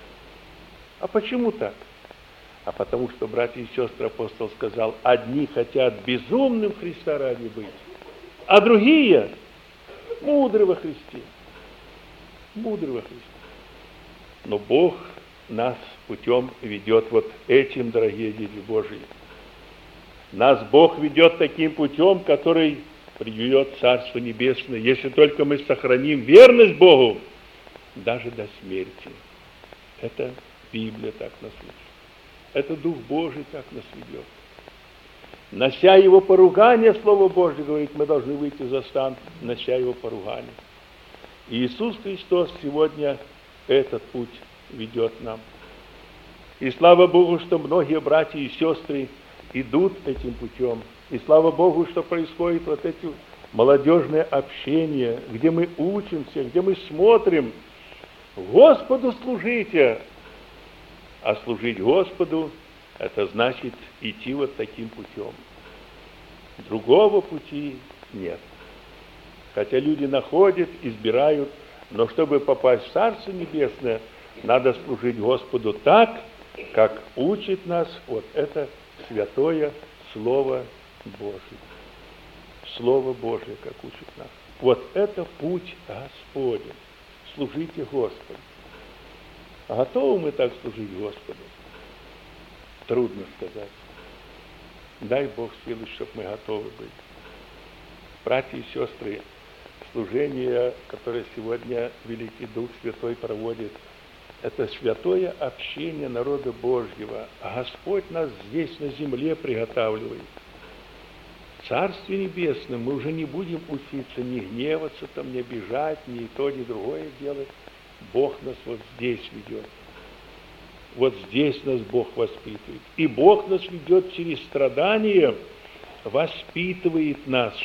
А почему так? А потому что, братья и сестры, апостол сказал, одни хотят безумным Христа ради быть, а другие мудры во Христе. Мудры во Христе. Но Бог нас путем ведет вот этим, дорогие дети Божьи. Нас Бог ведет таким путем, который приведет Царство Небесное, если только мы сохраним верность Богу даже до смерти. Это Библия так нас учит. Это Дух Божий так нас ведет. Нося его поругание, Слово Божье говорит, мы должны выйти за стан, нося его поругание. И Иисус Христос сегодня этот путь ведет нам. И слава Богу, что многие братья и сестры идут этим путем. И слава Богу, что происходит вот эти молодежное общение, где мы учимся, где мы смотрим. Господу служите. А служить Господу, это значит идти вот таким путем. Другого пути нет. Хотя люди находят, избирают, но чтобы попасть в Царство Небесное, надо служить Господу так, как учит нас вот это святое Слово Божие. Слово Божие, как учит нас. Вот это путь Господень. Служите Господу. А готовы мы так служить Господу? Трудно сказать. Дай Бог силы, чтобы мы готовы были. Братья и сестры, служение, которое сегодня Великий Дух Святой проводит, это святое общение народа Божьего. А Господь нас здесь на земле приготавливает. В Царстве Небесном мы уже не будем учиться ни гневаться, там, ни обижать, ни то, ни другое делать. Бог нас вот здесь ведет. Вот здесь нас Бог воспитывает. И Бог нас ведет через страдания, воспитывает нас,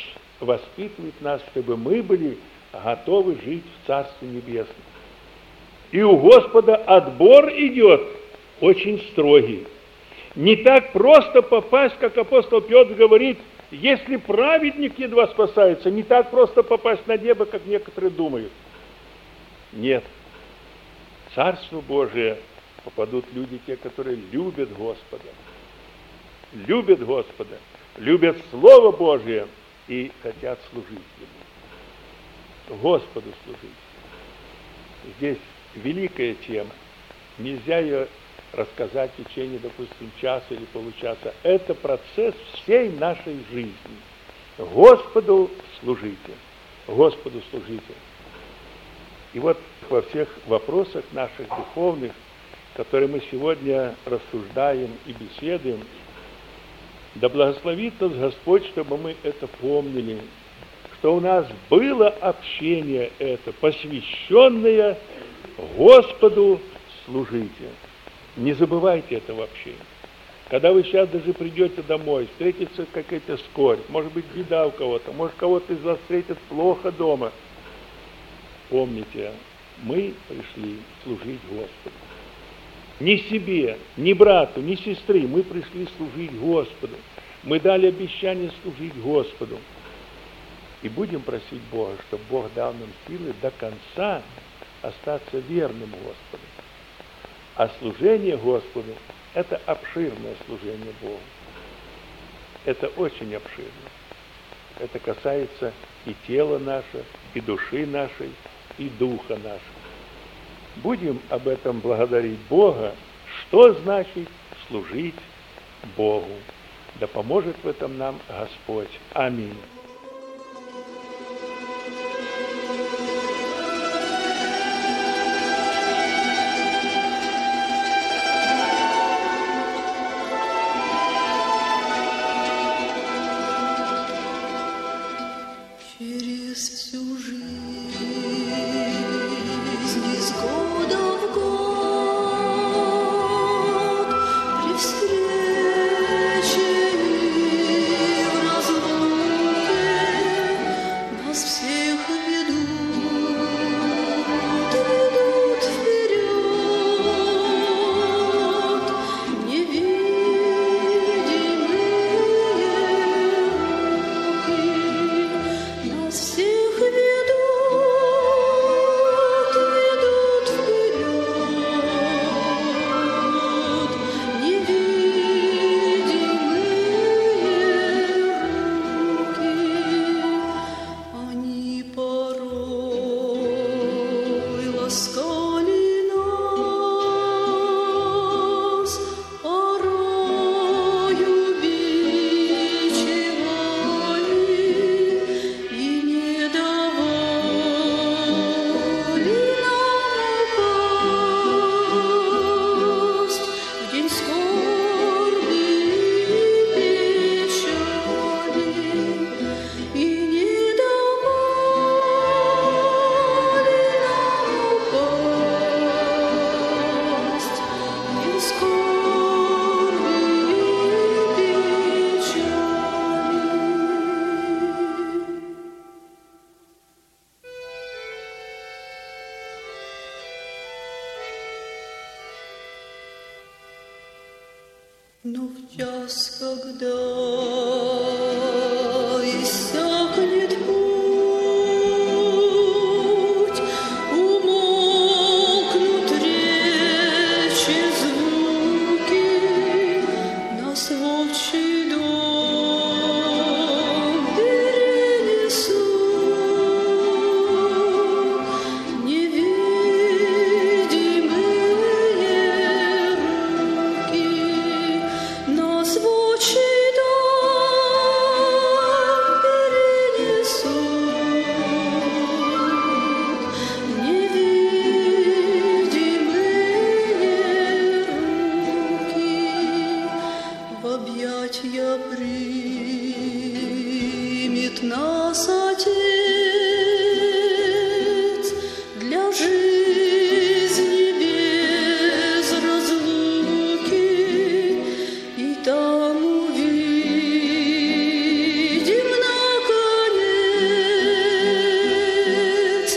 чтобы мы были готовы жить в Царстве Небесном. И у Господа отбор идет очень строгий. Не так просто попасть, как апостол Петр говорит, если праведник едва спасается, не так просто попасть на небо, как некоторые думают. Нет. В Царство Божие попадут люди, те, которые любят Господа. Любят Господа, любят Слово Божие и хотят служить Ему. Господу служить. Здесь великая тема. Нельзя ее рассказать в течение, допустим, часа или получаса. Это процесс всей нашей жизни. Господу служите. Господу служите. И вот во всех вопросах наших духовных, которые мы сегодня рассуждаем и беседуем, да благословит нас Господь, чтобы мы это помнили, что у нас было общение это, посвященное Господу служите. Не забывайте этого общения. Когда вы сейчас даже придете домой, встретится какая-то скорбь, может быть, беда у кого-то, может, кого-то из вас встретит плохо дома. Помните, мы пришли служить Господу. Ни себе, ни брату, ни сестре, мы пришли служить Господу. Мы дали обещание служить Господу. И будем просить Бога, чтобы Бог дал нам силы до конца остаться верным Господу. А служение Господу – это обширное служение Богу. Это очень обширно. Это касается и тела нашего, и души нашей, и духа нашего. Будем об этом благодарить Бога, что значит служить Богу. Да поможет в этом нам Господь. Аминь. Через всю Но в час, когда иссякнет путь, умолкнут речи, звуки, нас в отчий дом перенесут невидимые руки. Нас в отчий дом перенесут невидимые руки. В объятья примет нас Отец для жизни без разлуки, и там увидим наконец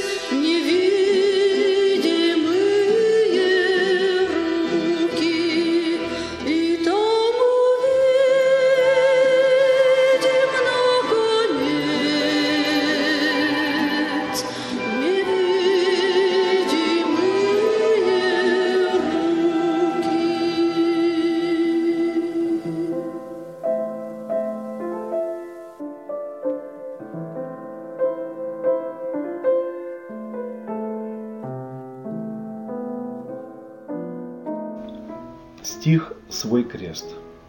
невидимые руки, и там увидим наконец Стих «Свой крест».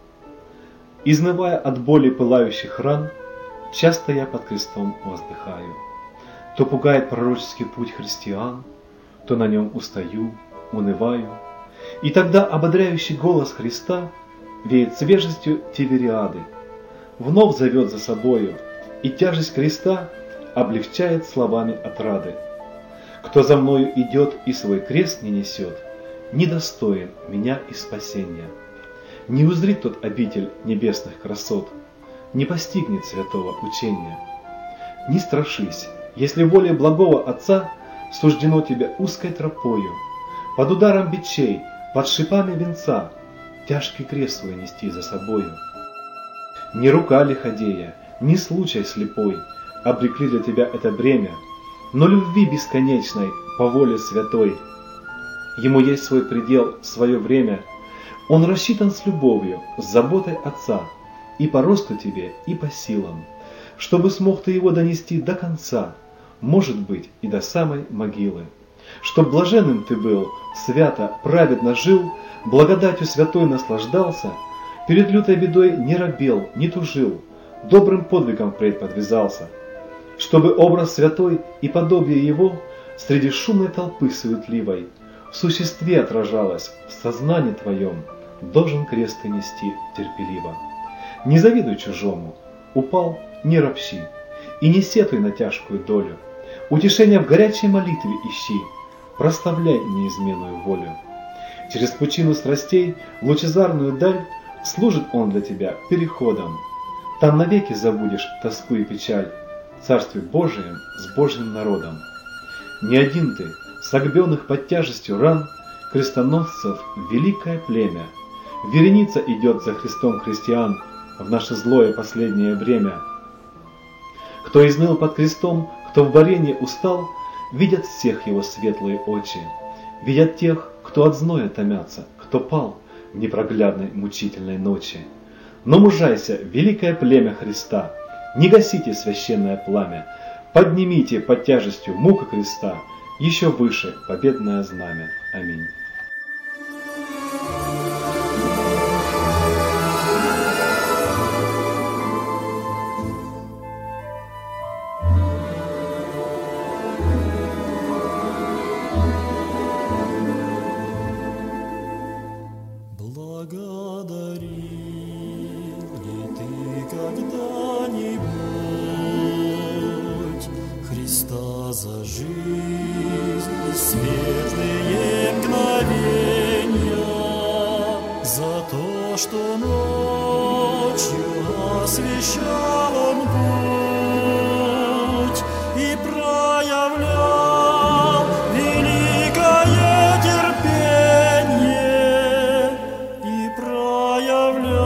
Изнывая от боли пылающих ран, часто я под крестом воздыхаю. То пугает пророческий путь христиан, то на нем устаю, унываю. И тогда ободряющий голос Христа веет свежестью Тивериады, вновь зовет за собою, и тяжесть креста облегчает словами отрады. Кто за мною идет и свой крест не несет, недостоин меня и спасения. Не узрит тот обитель небесных красот, не постигнет святого учения. Не страшись, если волей благого Отца суждено тебе узкой тропою, под ударом бичей, под шипами венца, тяжкий крест свой нести за собою. Ни рука лиходея, ни случай слепой обрекли для тебя это бремя, но любви бесконечной по воле святой. Ему есть свой предел, свое время. Он рассчитан с любовью, с заботой Отца, и по росту тебе, и по силам, чтобы смог ты его донести до конца, может быть, и до самой могилы. Чтоб блаженным ты был, свято, праведно жил, благодатью святой наслаждался, перед лютой бедой не робел, не тужил, добрым подвигом впредь подвязался. Чтобы образ святой и подобие его среди шумной толпы суетливой в существе отражалось, в сознании твоем должен крест ты нести терпеливо. Не завидуй чужому, упал, не ропщи, и не сетуй на тяжкую долю. Утешения в горячей молитве ищи, прославляй неизменную волю. Через пучину страстей в лучезарную даль служит он для тебя переходом. Там навеки забудешь тоску и печаль, в Царстве Божием с Божьим народом. Не один ты, согбенных под тяжестью ран, крестоносцев великое племя. Вереница идет за Христом христиан в наше злое последнее время. Кто изныл под крестом, кто в борении устал, видят всех его светлые очи, видят тех, кто от зноя томятся, кто пал в непроглядной мучительной ночи. Но мужайся, великое племя Христа, не гасите священное пламя, поднимите под тяжестью мук креста еще выше победное знамя. Аминь. За жизнь и светлые мгновения, за то, что ночью освещал он путь и проявлял великое терпение, и проявлял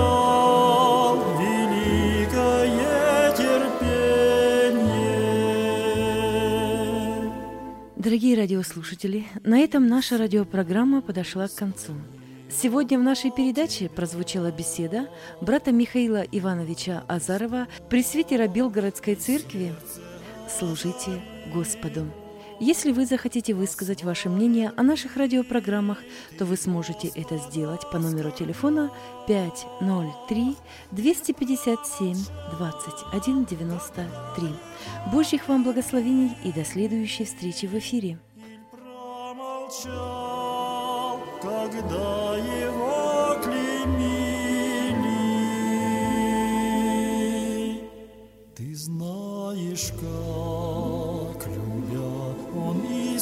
Дорогие радиослушатели, на этом наша радиопрограмма подошла к концу. Сегодня в нашей передаче прозвучала беседа брата Михаила Ивановича Азарова, пресвитера Белгородской церкви «Служите Господу». Если вы захотите высказать ваше мнение о наших радиопрограммах, то вы сможете это сделать по номеру телефона 503-257-2193. Божьих вам благословений и до следующей встречи в эфире. Промолчал, когда его клеймили. Ты знаешь, как, любя, он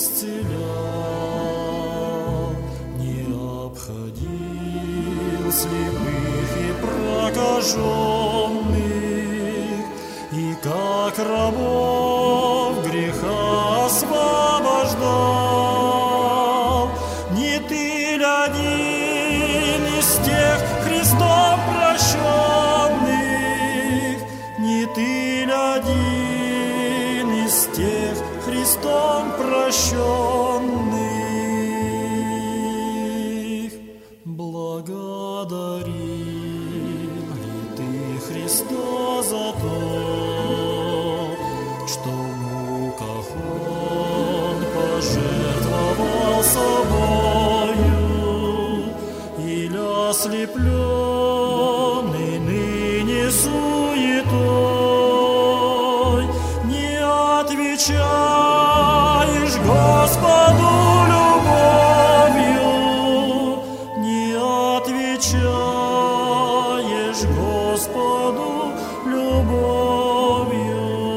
исцелял, не обходил слепых и прокаженных, и как рабов греха освобождал. Не ты ли один из тех Христом прощенных? Не ты ли один из тех Христом прощенных? Благодарил ли ты Христа за то, что в муках Он пожертвовал собою, или ослепленный ныне суетой, не отвечаешь Господу любовью, не отвечаешь Господу любовью.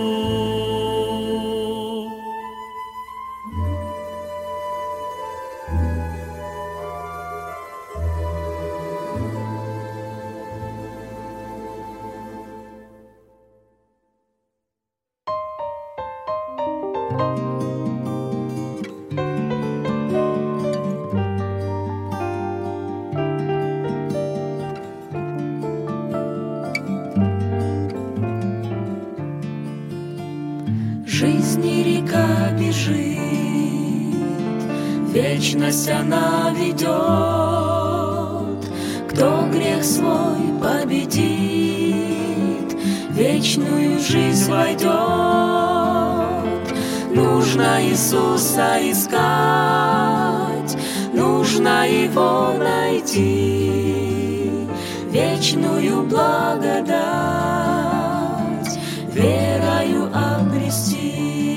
Жизни река бежит, вечность она ведет. Кто грех свой победит, вечную жизнь войдет. Нужно Иисуса искать, нужно Его найти, вечную благодать верою обрести.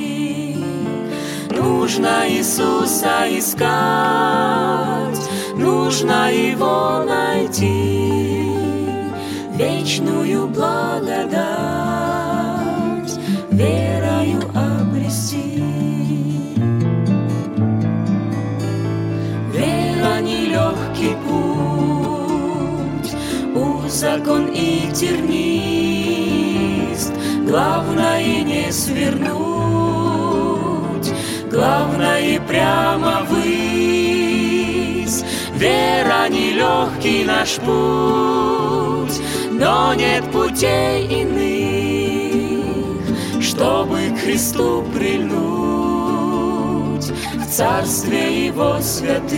Нужно Иисуса искать, нужно Его найти, вечную благодать верою обрести. Вера — нелегкий путь, узок он и тернист, главное не свернуть, главное прямо ввысь. Вера — нелегкий наш путь, но нет путей иных, чтобы к Христу прильнуть в Царстве Его святых.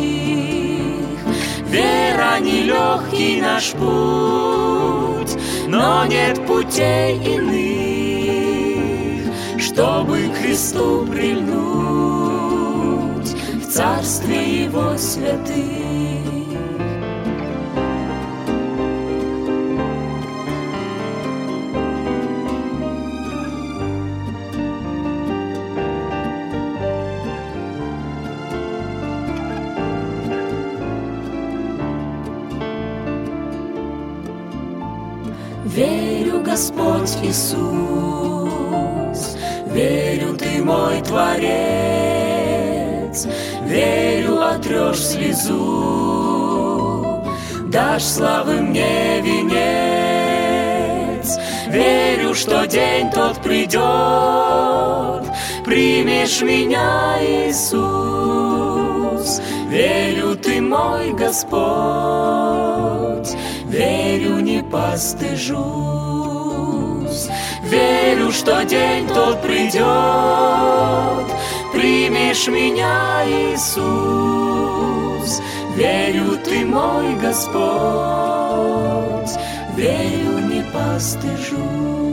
Вера — нелегкий наш путь, но нет путей иных, чтобы к Христу прильнуть в Царстве Его святых. Верю, Господь Иисус, верю, Ты мой Творец, верю, отрешь слезу, дашь славы мне венец. Верю, что день тот придет, примешь меня, Иисус. Верю, Ты мой Господь, верю, не постыжусь. Верю, что день тот придет, примешь меня, Иисус. Верю, Ты мой Господь, верю, не постыжусь.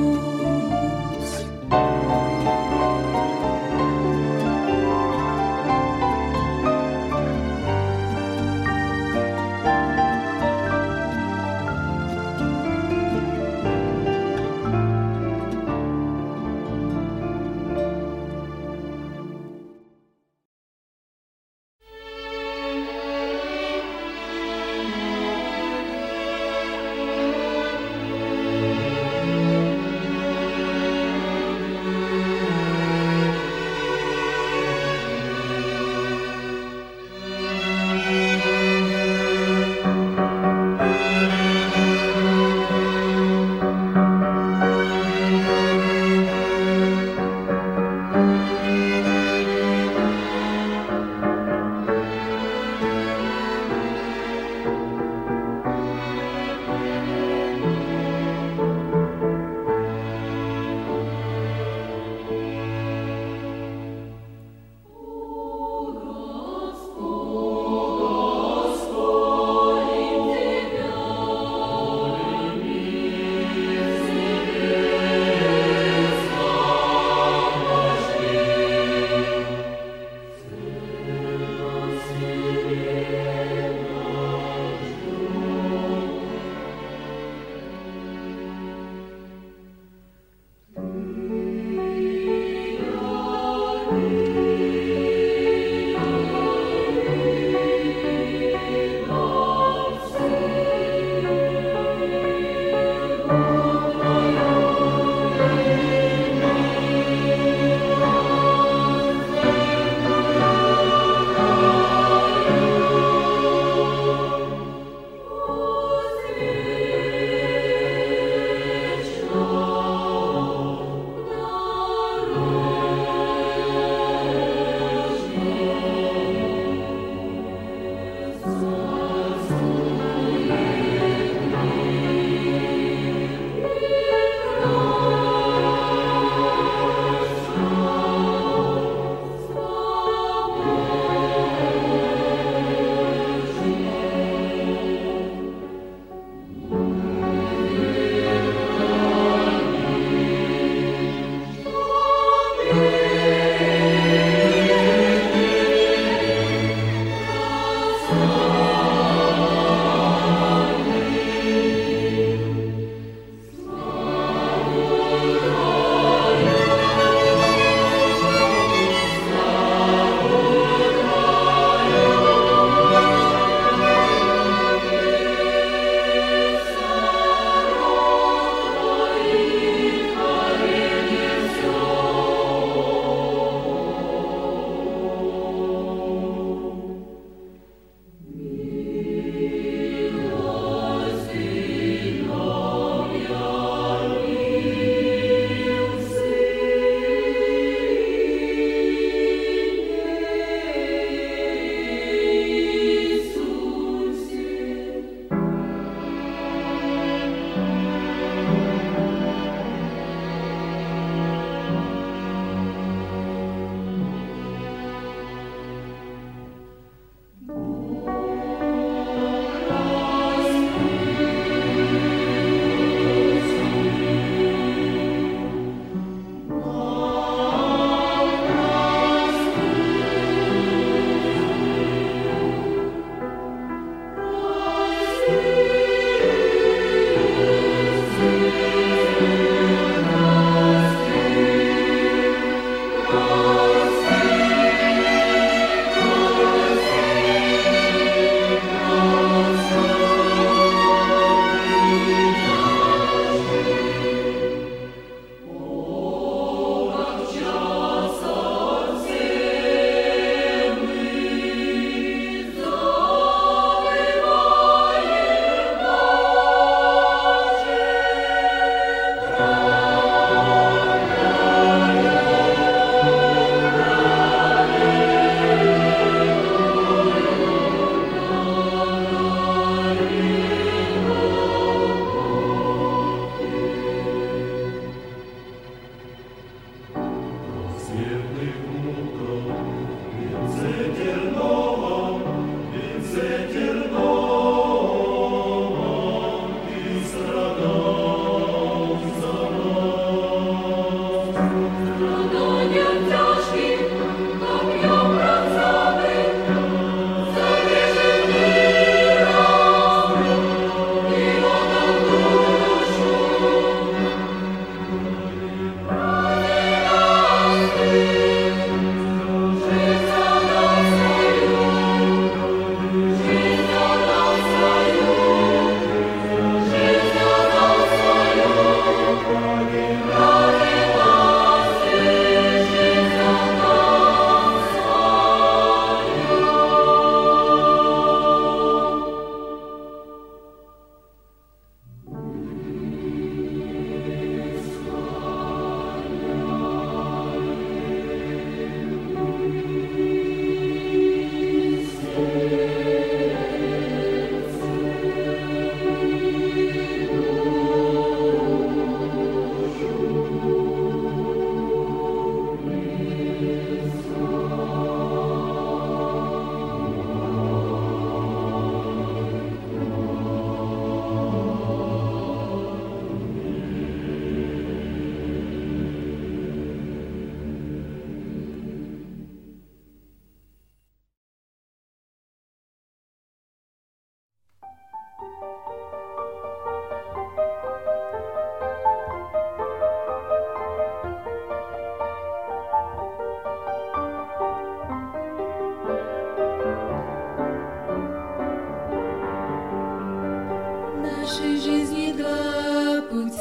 нашей жизни два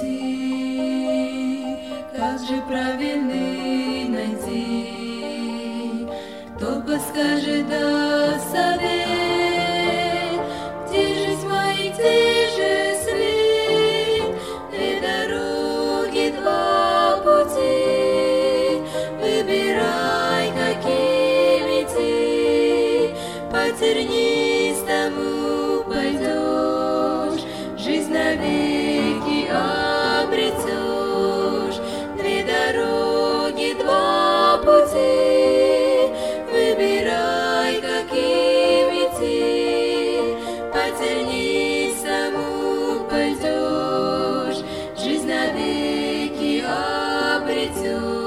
пути, как же правильный найти? Кто подскажет, даст совет, где же тьма и где же свет? Две дороги, два пути, выбирай, каким идти, потернись, тому пойдешь, жизнь навеки обретешь. Две дороги, два пути, выбирай, каким идти, потернись, тому пойдешь, жизнь навеки обретешь.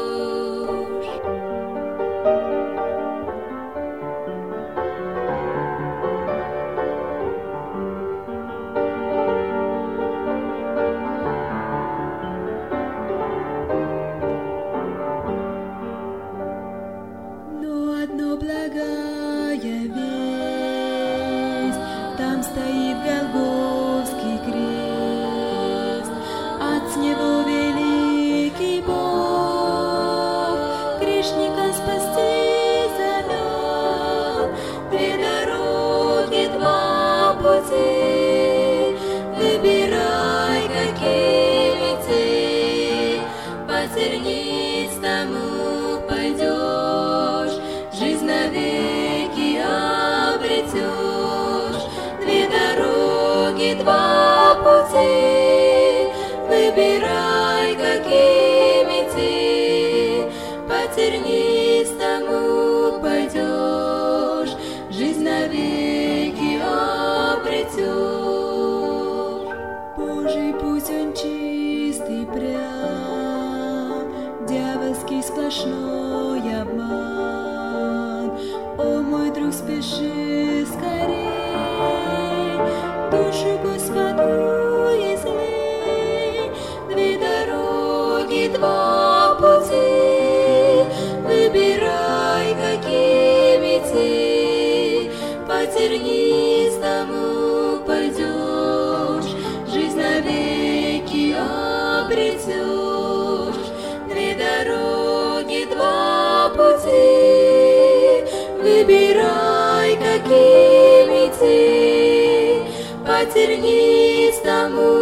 Но благая весть, там стоит Голгофский крест, от него великий Бог грешника спасти зовет. Две дороги, два пути, выбирай, каким идти, потернись, тому пойдешь, жизнь навеки обретешь. Две дороги, два пути, выбирай, каким идти, потернись, тому пойдешь, жизнь навеки обретешь. Божий путь он чистый прям, дьявольский сплошной обман. О, мой друг, спеши скорей, душу Господу излей. Две дороги, два пути, выбирай, каким идти, потернись, тому пойдешь, жизнь навеки обретешь. Две дороги, два пути, выбирай, каким идти, потернись, тому